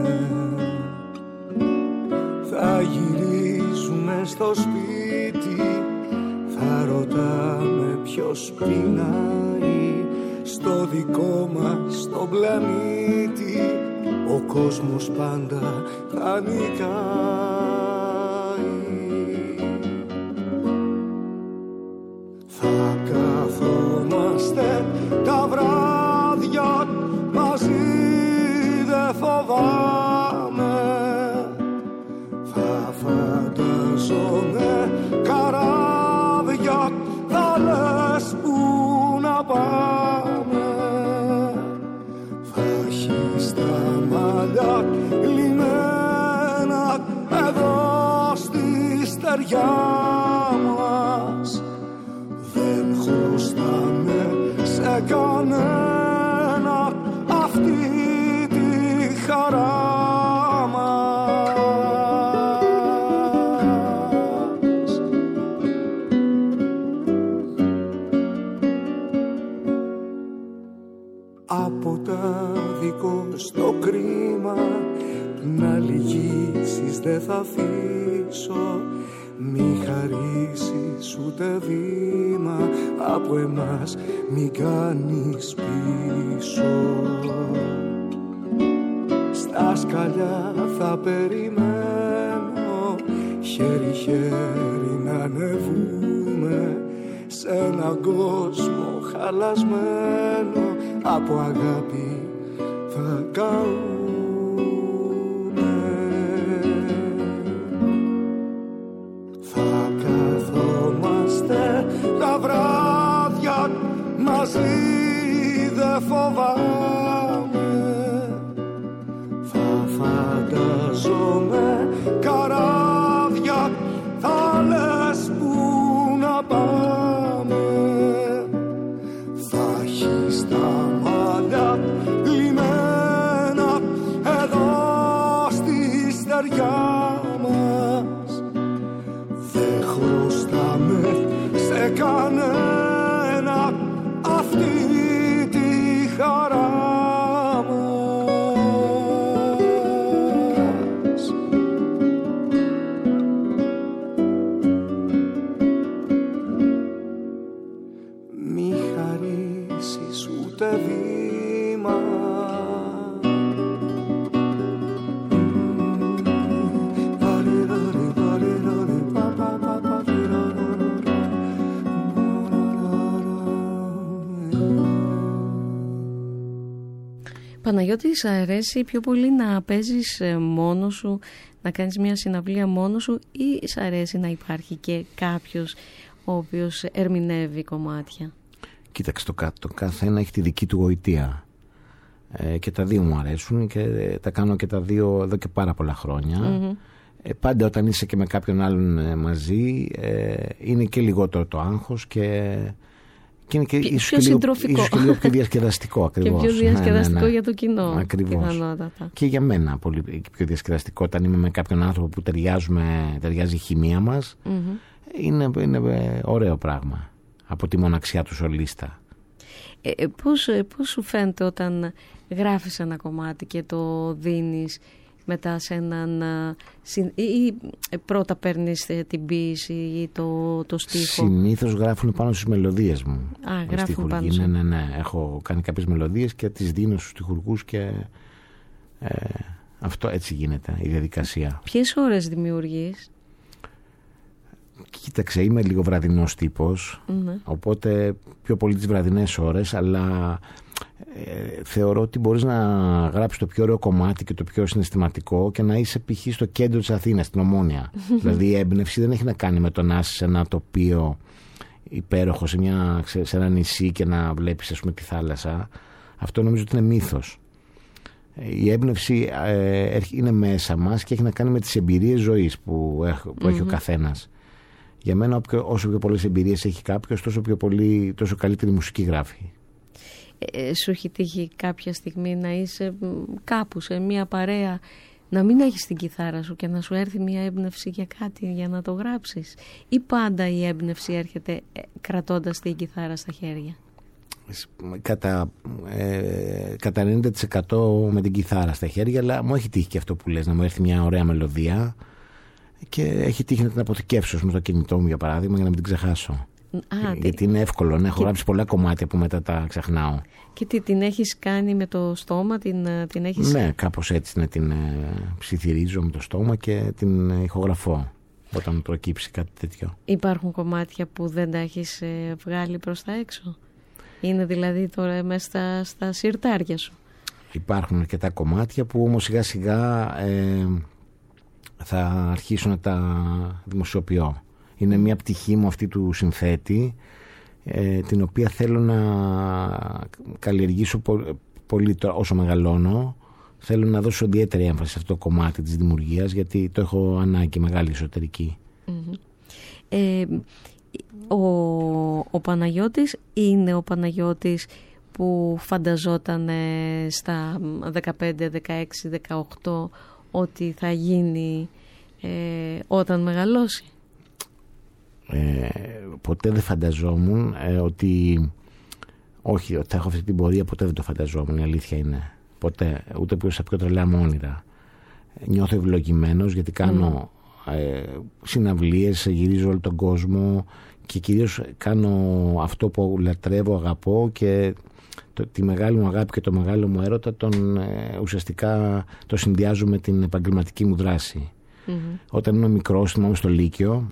Θα γυρίζουμε στο σπίτι, θα ρωτάμε ποιος πεινάει στο δικό μας το πλανήτη. Ο κόσμος πάντα θα νικάει. Θα καθόμαστε τα βράδια μαζί, δεν φοβάμαι. Θα φανταζόμαι καράβια, θα λες που να πάμε. Θα έχεις τα μαλλιά λιμένα εδώ στη στεριά. κανένα αυτή τη χαρά μας. Από τα δικό στο κρίμα να λυγίσεις δεν θα αφήσω, μη χαρίσεις ούτε βήμα από εμάς, μη κάνεις πίσω. Στα σκαλιά θα περιμένω, χέρι-χέρι να ανεβούμε σε έναν κόσμο χαλασμένο, από αγάπη θα καούμε. Θα καθόμαστε τα βράδια μαζί, δε φοβάμαι. Θα φανταζόμαι καράβια, θα λες που να πάμε. Θα έχεις τα μάτια λιμένα εδώ στη στεριά μας. Δεν χρωστάμε σε κανένα αυτή τη χαρά μας. Μη χαρίσεις ούτε βήμα, Παναγιώτη, σ' αρέσει πιο πολύ να παίζεις μόνος σου, να κάνεις μια συναυλία μόνος σου, ή σ' αρέσει να υπάρχει και κάποιος ο οποίος ερμηνεύει κομμάτια? Κοίταξε, το, το καθένα έχει τη δική του γοητεία. Ε, και τα δύο μου αρέσουν και τα κάνω και τα δύο εδώ και πάρα πολλά χρόνια. Mm-hmm. Ε, πάντα όταν είσαι και με κάποιον άλλον ε, μαζί, ε, είναι και λιγότερο το άγχος και... Και είναι και πιο ίσως, και λίγο, ίσως και λίγο πιο διασκεδαστικό ακριβώς. Και πιο διασκεδαστικό, ναι, ναι, ναι, για το κοινό. Ακριβώς. Πιθανότατα. Και για μένα πολύ πιο διασκεδαστικό. Όταν είμαι με κάποιον άνθρωπο που ταιριάζουμε, ταιριάζει η χημεία μας, mm-hmm. είναι, είναι ωραίο πράγμα από τη μοναξιά του σολίστα. Ε, πώς, πώς σου φαίνεται όταν γράφεις ένα κομμάτι και το δίνεις μετά σε έναν, ή, ή πρώτα παίρνεις την ποίηση ή το, το στίχο? Συνήθως γράφουν πάνω στις μελωδίες μου. Α, γράφουν πάνω σε... Ναι, ναι, ναι. Έχω κάνει κάποιες μελωδίες και τις δίνω στους στιχουργούς και ε, αυτό έτσι γίνεται η διαδικασία. Ποιες ώρες δημιουργείς? Κοίταξε, είμαι λίγο βραδινός τύπος, mm-hmm. οπότε πιο πολύ τις βραδινές ώρες, αλλά ε, θεωρώ ότι μπορείς να γράψεις το πιο ωραίο κομμάτι και το πιο συναισθηματικό και να είσαι π.χ. στο κέντρο της Αθήνας, στην Ομόνια. Δηλαδή η έμπνευση δεν έχει να κάνει με το να είσαι σε ένα τοπίο υπέροχο, σε, μια, σε ένα νησί και να βλέπεις, ας πούμε, τη θάλασσα. Αυτό νομίζω ότι είναι μύθος. Η έμπνευση ε, είναι μέσα μας και έχει να κάνει με τις εμπειρίες ζωής που, έχ, που mm-hmm. έχει ο καθένας. Για μένα, όσο πιο πολλές εμπειρίες έχει κάποιος, τόσο, πιο πολύ, τόσο καλύτερη μουσική γράφει. Ε, σου έχει τύχει κάποια στιγμή να είσαι κάπου σε μια παρέα, να μην έχεις την κιθάρα σου και να σου έρθει μια έμπνευση για κάτι για να το γράψεις? Ή πάντα η έμπνευση έρχεται κρατώντας την κιθάρα στα χέρια? Κατά, ε, κατά ενενήντα τοις εκατό με την κιθάρα στα χέρια, αλλά μου έχει τύχει και αυτό που λες, να μου έρθει μια ωραία μελωδία και έχει τύχει να την αποθηκεύσω με το κινητό μου, για παράδειγμα, για να μην την ξεχάσω. Α, γιατί τι... είναι εύκολο να έχω και... γράψει πολλά κομμάτια που μετά τα ξεχνάω. Και τι, την έχεις κάνει με το στόμα, την, την έχεις... Ναι, κάπως έτσι, να την ε, ψιθυρίζω με το στόμα και την ε, ηχογραφώ όταν προκύψει κάτι τέτοιο. Υπάρχουν κομμάτια που δεν τα έχεις ε, βγάλει προς τα έξω? Είναι δηλαδή τώρα μέσα στα, στα συρτάρια σου? Υπάρχουν αρκετά κομμάτια που όμως σιγά σιγά ε, θα αρχίσω να τα δημοσιοποιώ. Είναι μια πτυχή μου αυτή του συνθέτη, ε, την οποία θέλω να καλλιεργήσω πο, πολύ όσο μεγαλώνω. Θέλω να δώσω ιδιαίτερη έμφαση σε αυτό το κομμάτι της δημιουργίας, γιατί το έχω ανάγκη μεγάλη εσωτερική. Mm-hmm. Ε, ο, ο Παναγιώτης είναι ο Παναγιώτης που φανταζόταν στα δεκαπέντε, δεκαέξι, δεκαοκτώ ότι θα γίνει ε, όταν μεγαλώσει? Ε, ποτέ δεν φανταζόμουν ε, ότι όχι, ότι θα έχω αυτή την πορεία, ποτέ δεν το φανταζόμουν, η αλήθεια είναι. Ποτέ, ούτε που σε πιο τρελά μου όνειρα. Νιώθω ευλογημένος γιατί κάνω mm. ε, συναυλίες, γυρίζω όλο τον κόσμο και κυρίως κάνω αυτό που λατρεύω, αγαπώ, και το, τη μεγάλη μου αγάπη και το μεγάλο μου έρωτα τον, ε, ουσιαστικά το συνδυάζω με την επαγγελματική μου δράση. Mm-hmm. Όταν ήμουν μικρός, θυμάμαι στο Λύκειο,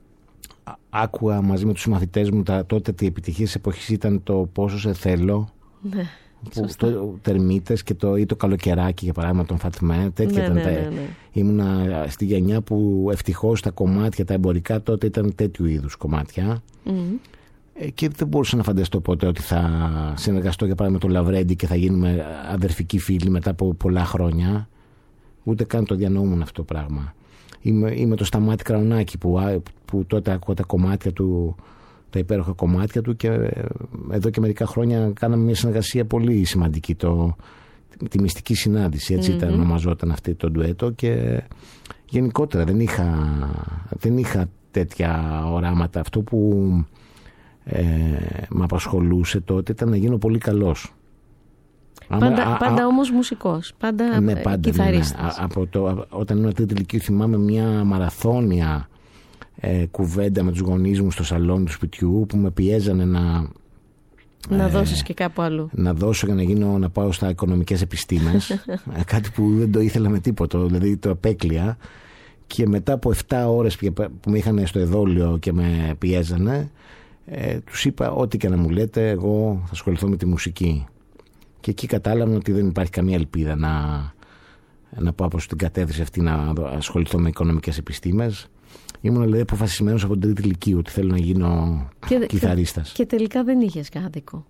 άκουγα μαζί με τους συμμαθητές μου τα, τότε η επιτυχία της εποχής ήταν το «Πόσο σε θέλω», ναι, που, το, Τερμίτες και το, ή το «Καλοκαιράκι», για παράδειγμα, τον Φατμέ, τέτοια ναι, ήταν. ναι, τα, ναι, ναι. Ήμουνα στη γενιά που ευτυχώς τα κομμάτια, τα εμπορικά τότε ήταν τέτοιου είδους κομμάτια. Mm-hmm. ε, και δεν μπορούσα να φανταστώ ποτέ ότι θα συνεργαστώ, για παράδειγμα, με τον Λαβρέντη και θα γίνουμε αδερφικοί φίλοι μετά από πολλά χρόνια. Ούτε καν το διανοούμουν αυτό το πράγμα. Είμαι, είμαι το Σταμάτη Κραουνάκη που, που τότε ακούω τα κομμάτια του, τα υπέροχα κομμάτια του, και εδώ και μερικά χρόνια κάναμε μια συνεργασία πολύ σημαντική, το, τη Μυστική Συνάντηση, έτσι mm-hmm. ήταν, ονομαζόταν αυτή το ντουέτο, και γενικότερα δεν είχα, δεν είχα τέτοια οράματα. Αυτό που ε, με απασχολούσε τότε ήταν να γίνω πολύ καλός. Πάντα, α, πάντα α, όμως μουσικός, πάντα, ναι, πάντα κιθαρίστας. Ναι, ναι. Από το, όταν ήμουν τρίτη ηλικίου θυμάμαι μια μαραθώνια ε, κουβέντα με τους γονείς μου στο σαλόνι του σπιτιού που με πιέζανε να... Να ε, δώσεις και κάπου αλλού. Να δώσω για να, γίνω, να πάω στα οικονομικές επιστήμες. Κάτι που δεν το ήθελα με τίποτα, δηλαδή το απέκλεια. Και μετά από επτά ώρες που με είχαν στο εδόλιο και με πιέζανε, ε, τους είπα ό,τι και να μου λέτε, εγώ θα ασχοληθώ με τη μουσική. Και εκεί κατάλαβα ότι δεν υπάρχει καμία ελπίδα να, να πάω προς την κατεύθυνση αυτή, να ασχοληθώ με οικονομικές επιστήμες. Ήμουν δηλαδή αποφασισμένος από την τρίτη ηλικίου ότι θέλω να γίνω και, κιθαρίστας. Και, και τελικά δεν είχες άδικο.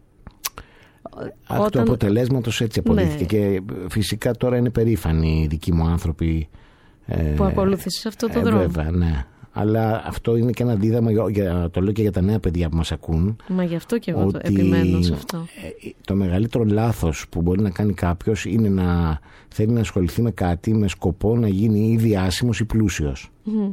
Αυτό Όταν... αποτελέσματος έτσι αποδείχθηκε. Ναι. Και φυσικά τώρα είναι περήφανοι οι δικοί μου άνθρωποι που ε, ακολούθησες αυτό το ε, δρόμο. Βέβαια, ναι. Αλλά αυτό είναι και ένα δίδαμα, για, το λέω και για τα νέα παιδιά που μας ακούν. Μα γι' αυτό και εγώ το επιμένω σε αυτό. Το μεγαλύτερο λάθος που μπορεί να κάνει κάποιος είναι να θέλει να ασχοληθεί με κάτι με σκοπό να γίνει ή διάσημος ή πλούσιος. Mm.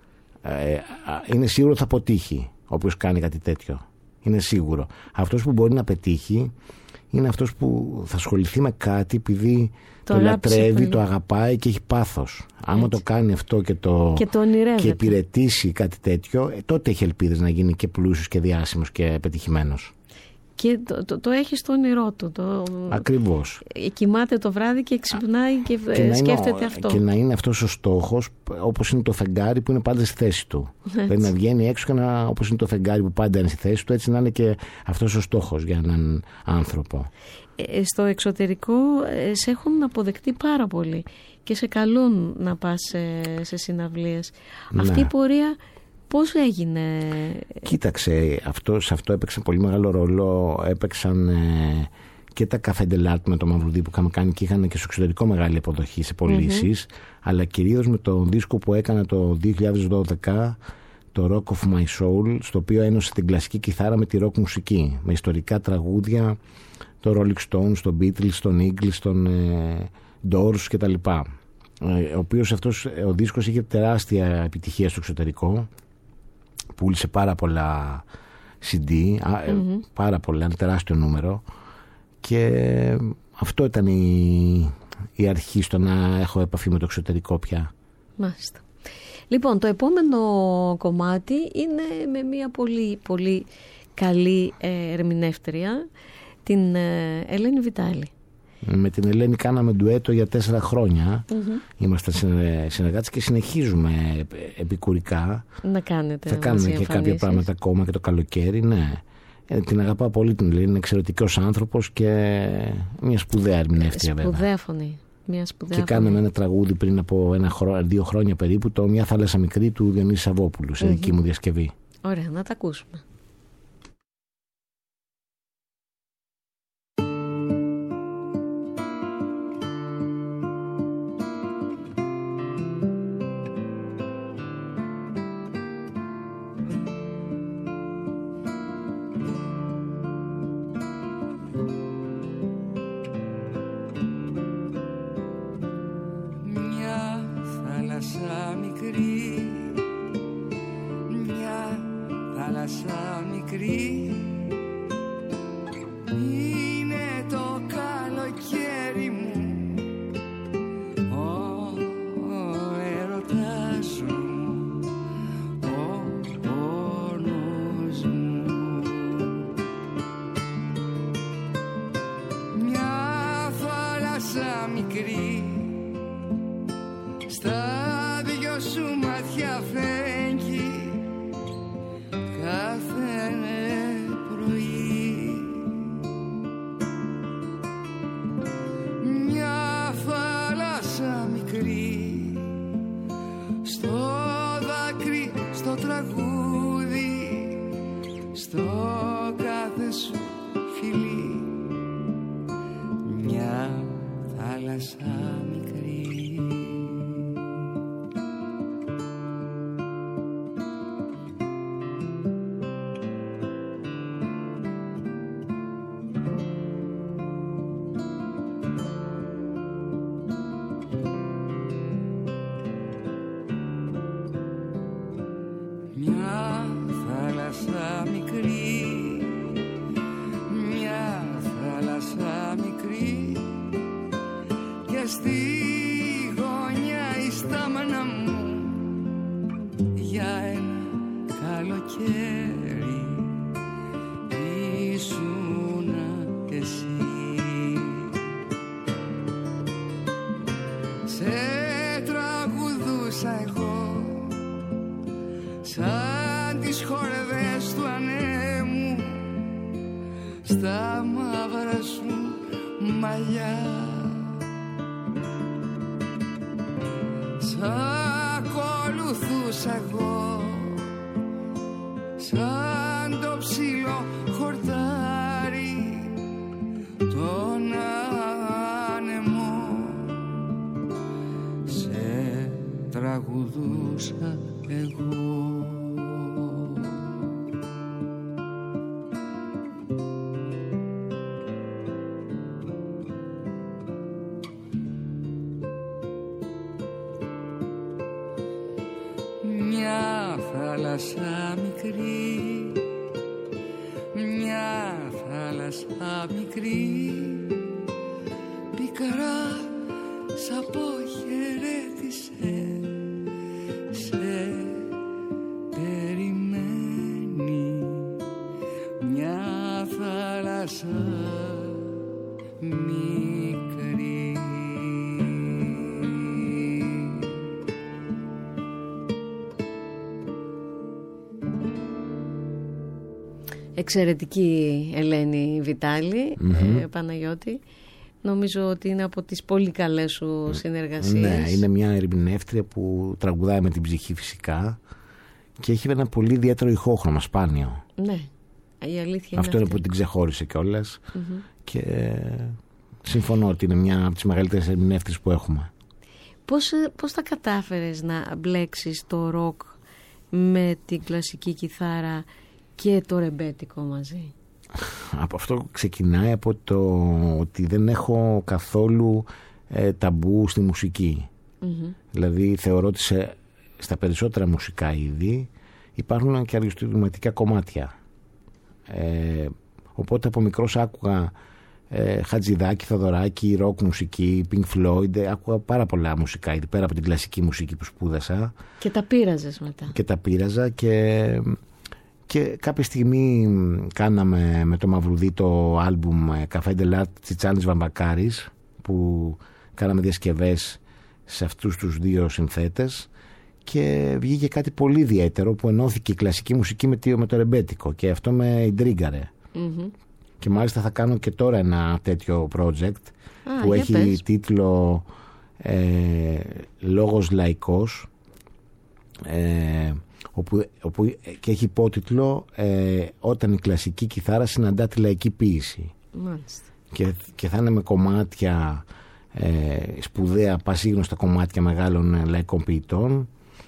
Ε, είναι σίγουρο θα αποτύχει όποιος κάνει κάτι τέτοιο. Είναι σίγουρο. Αυτός που μπορεί να πετύχει είναι αυτός που θα ασχοληθεί με κάτι επειδή το, το λατρεύει, πολύ. Το αγαπάει και έχει πάθος. Άμα το κάνει αυτό και το, και, το και υπηρετήσει κάτι τέτοιο, τότε έχει ελπίδες να γίνει και πλούσιος και διάσημος και πετυχημένος. Και το, το, το έχει στο όνειρό του. Το... Ακριβώς. Κοιμάται το βράδυ και ξυπνάει και, και σκέφτεται είναι, αυτό. Και να είναι αυτός ο στόχος, όπως είναι το φεγγάρι που είναι πάντα στη θέση του. Δηλαδή να βγαίνει έξω και να, όπως είναι το φεγγάρι που πάντα είναι στη θέση του, έτσι να είναι και αυτός ο στόχος για έναν άνθρωπο. Ε, στο εξωτερικό ε, σε έχουν αποδεκτεί πάρα πολύ και σε καλούν να πας σε, σε συναυλίες. Ναι. Αυτή η πορεία πώς έγινε? Κοίταξε, αυτό, σε αυτό έπαιξε πολύ μεγάλο ρόλο. Έπαιξαν ε, και τα καφεντελάτ με το Μαυρουδί που είχαμε κάνει και είχαν και στο εξωτερικό μεγάλη αποδοχή σε πωλήσεις, mm-hmm. αλλά κυρίως με το δίσκο που έκανα το δύο χιλιάδες δώδεκα, το Rock of My Soul, στο οποίο ένωσε την κλασική κιθάρα με τη rock μουσική, με ιστορικά τραγούδια, το Rolling Stones, τον Beatles, τον Eagles, τον ε, Doors κτλ. Ε, ο οποίος αυτός ο δίσκος είχε τεράστια επιτυχία στο εξωτερικό. Πούλησε πάρα πολλά σι ντι, mm-hmm. πάρα πολλά, ένα τεράστιο νούμερο, και αυτό ήταν η, η αρχή στο να έχω επαφή με το εξωτερικό πια. Μάλιστα. Λοιπόν, το επόμενο κομμάτι είναι με μια πολύ πολύ καλή ε, ερμηνεύτρια, την ε, Ελένη Βιτάλη. Με την Ελένη κάναμε ντουέτο για τέσσερα χρόνια. Mm-hmm. Είμαστε συνεργάτες και συνεχίζουμε επικουρικά. Να κάνετε. Θα κάνουμε και κάποια πράγματα ακόμα και το καλοκαίρι. Ναι. Ε, την αγαπάω πολύ την Ελένη. Είναι εξαιρετικός άνθρωπος και μια σπουδαία ερμηνεύτρια, βέβαια. Σπουδαία φωνή. Μια σπουδαία και φωνή. κάναμε ένα τραγούδι πριν από ένα χρόνο, δύο χρόνια περίπου, το Μια θάλασσα μικρή του Διονύση Σαββόπουλου, σε mm-hmm. δική μου διασκευή. Ωραία, να τα ακούσουμε. θάλασσα μικρή, είναι το καλοκαίρι μου, ο έρωτας μου, ο πόνος μου. Μια θάλασσα μικρή, στα δυο σου μάτια φέγγει κάθε πρωί. Μια θάλασσα μικρή, στο δάκρυ, στο τραγούδι, στο κάθε σου φιλί. Μια θάλασσα μικρή. Μια θάλασσα μικρή, μια θάλασσα μικρή, και στη γωνιά η στάμνα μου για ένα καλοκαίρι ήσουνα εσύ. Σε τραγουδούσα εγώ σαν τις χορδές του ανέμου στα μαύρα σου μαλλιά. Σ' ακολουθούσα εγώ σαν το ψηλό χορτάρι τον άνεμο. Σε τραγουδούσα εγώ. Μια θάλασσα μικρή, μια θάλασσα μικρή, πικρά σ' αποχαιρέτησε, σε περιμένει. Μια θάλασσα μικρή. Εξαιρετική Ελένη Βιτάλη, Mm-hmm. ε, Παναγιώτη. Νομίζω ότι είναι από τις πολύ καλές σου συνεργασίες. Ναι, είναι μια ερμηνεύτρια που τραγουδάει με την ψυχή φυσικά και έχει ένα πολύ ιδιαίτερο ηχόχρωμα, σπάνιο. Ναι, η αλήθεια Αυτό είναι αυτή. που την ξεχώρισε κιόλας. Mm-hmm. Και συμφωνώ ότι είναι μια από τις μεγαλύτερες ερμηνεύτριες που έχουμε. Πώς, πώς τα κατάφερες να μπλέξεις το ροκ με την κλασική κιθάρα και το ρεμπέτικο μαζί? Από αυτό ξεκινάει από το ότι δεν έχω καθόλου ε, ταμπού στη μουσική. Mm-hmm. Δηλαδή θεωρώ ότι σε, στα περισσότερα μουσικά είδη υπάρχουν και αριστουργηματικά κομμάτια. Ε, οπότε από μικρός άκουγα ε, Χατζηδάκη, Θοδωράκη, ροκ μουσική, Pink Floyd, άκουγα πάρα πολλά μουσικά είδη πέρα από την κλασική μουσική που σπούδασα. Και τα πείραζες μετά. Και τα πείραζα και... Και κάποια στιγμή κάναμε με το Μαυρουδί το άλμπουμ Καφέ Ντελάρτ Τσιτσάνης Βαμβακάρης, που κάναμε διασκευές σε αυτούς τους δύο συνθέτες και βγήκε κάτι πολύ ιδιαίτερο που ενώθηκε η κλασική μουσική με το, με το ρεμπέτικο και αυτό με ιντρίγκαρε. Mm-hmm. Και μάλιστα θα κάνω και τώρα ένα τέτοιο project Α, που έχει πες. τίτλο ε, Λόγος Λαϊκός, ε, Όπου, όπου και έχει υπότιτλο ε, όταν η κλασική κιθάρα συναντά τη λαϊκή ποίηση. Μάλιστα. Και, και θα είναι με κομμάτια ε, σπουδαία, πασίγνωστα κομμάτια μεγάλων ε, λαϊκών ποιητών,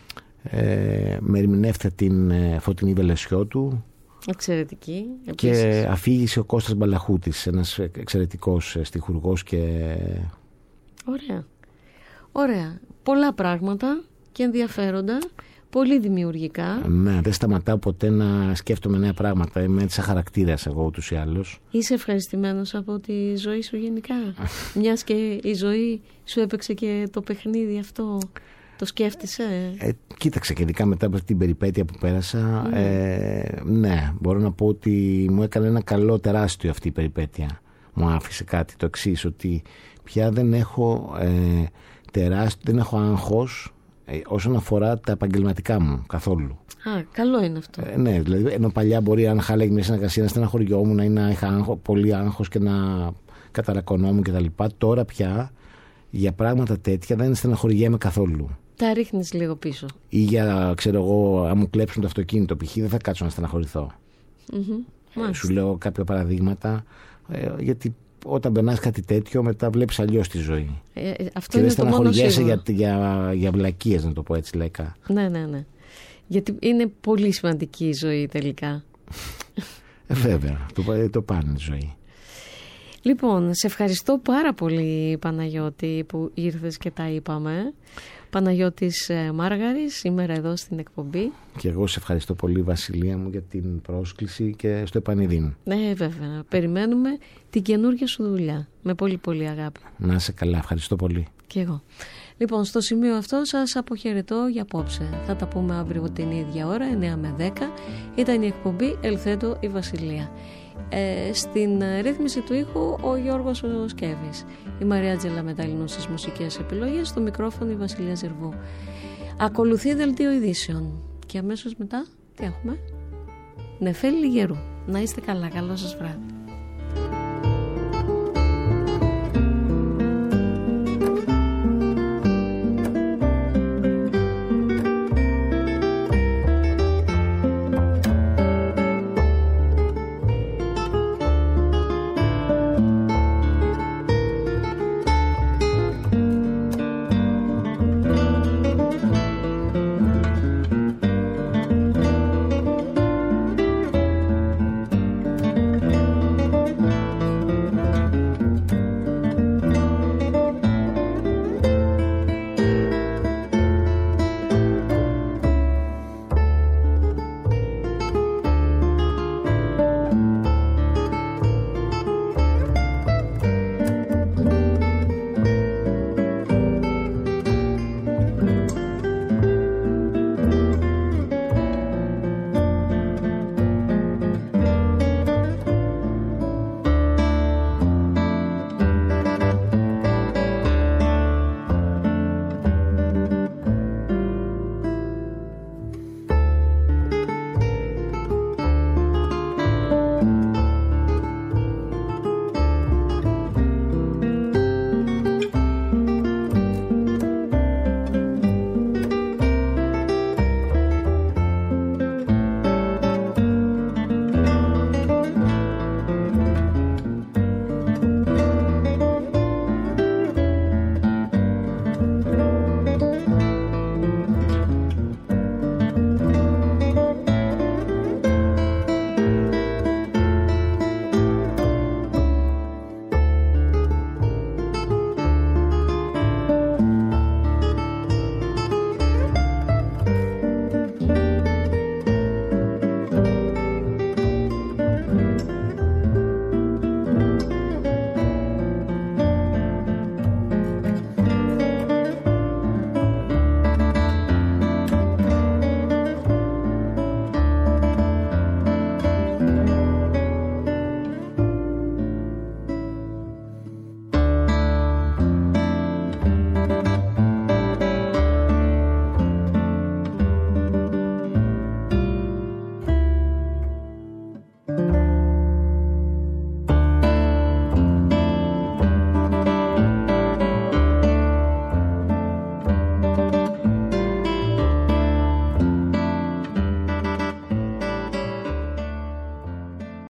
ε, με ερμηνεύτρια την ε, Φωτεινή Βελεσιώτου. Εξαιρετική. Και Επίσης. αφήγησε ο Κώστας Μπαλαχούτης, ένας εξαιρετικός στιχουργός και... Ωραία. Ωραία. Πολλά πράγματα και ενδιαφέροντα. πολύ δημιουργικά. Ναι, δεν σταματάω ποτέ να σκέφτομαι νέα πράγματα. Είμαι έτσι σαν χαρακτήρας εγώ ούτως ή άλλως. Είσαι ευχαριστημένος από τη ζωή σου γενικά? Μιας και η ζωή σου έπαιξε και το παιχνίδι αυτό. Το σκέφτεσαι? Ε, κοίταξε, και ειδικά μετά από την περιπέτεια που πέρασα, mm. ε, ναι, μπορώ να πω ότι μου έκανε ένα καλό τεράστιο αυτή η περιπέτεια. Μου άφησε κάτι το εξής, ότι πια δεν έχω ε, τεράστιο, δεν έχω άγχος ε, όσον αφορά τα επαγγελματικά μου καθόλου. Α, καλό είναι αυτό. Ε, ναι, δηλαδή, ενώ παλιά μπορεί αν χάλαγε μια συνεργασία να στεναχωριόμουν ή να είχα άγχο, πολύ άγχος και να καταρακωνόμουν κτλ. Τώρα πια για πράγματα τέτοια δεν στεναχωριέμαι καθόλου. Τα ρίχνεις λίγο πίσω. Ή για, ξέρω εγώ, αν μου κλέψουν το αυτοκίνητο π.χ. δεν θα κάτσω να στεναχωρηθώ. Mm-hmm. Ε, σου λέω κάποια παραδείγματα, ε, γιατί όταν περνάς κάτι τέτοιο μετά βλέπεις αλλιώς τη ζωή. Ε, αυτό και είναι δεν το μόνο στεναχωριέσαι σίγουρο. για, για, για βλακίες, να το πω έτσι λέκα. Ναι, ναι, ναι. Γιατί είναι πολύ σημαντική η ζωή τελικά. Ε, βέβαια, το, το πάνε η ζωή. Λοιπόν, σε ευχαριστώ πάρα πολύ, Παναγιώτη, που ήρθες και τα είπαμε. Παναγιώτης Μάργαρης, σήμερα εδώ στην εκπομπή. Και εγώ σε ευχαριστώ πολύ, Βασιλεία μου, για την πρόσκληση και στο επανειδήν. Ναι, βέβαια. Περιμένουμε την καινούργια σου δουλειά. Με πολύ πολύ αγάπη. Να είσαι καλά, ευχαριστώ πολύ. Και εγώ. Λοιπόν, στο σημείο αυτό σας αποχαιρετώ για απόψε. Θα τα πούμε αύριο την ίδια ώρα, εννιά με δέκα. Ήταν η εκπομπή Ελθέτω η Βασιλεία. Ε, στην ρύθμιση του ήχου ο Γιώργος ο Σκεύης, η Μαρία Τζελα Μετάλλινος στις μουσικές επιλογές, στο μικρόφωνο η Βασιλεία Ζερβού. Ακολουθεί δελτίο ειδήσεων και αμέσως μετά τι έχουμε? Νεφέλη Λιγερού. Να είστε καλά, καλό σας βράδυ.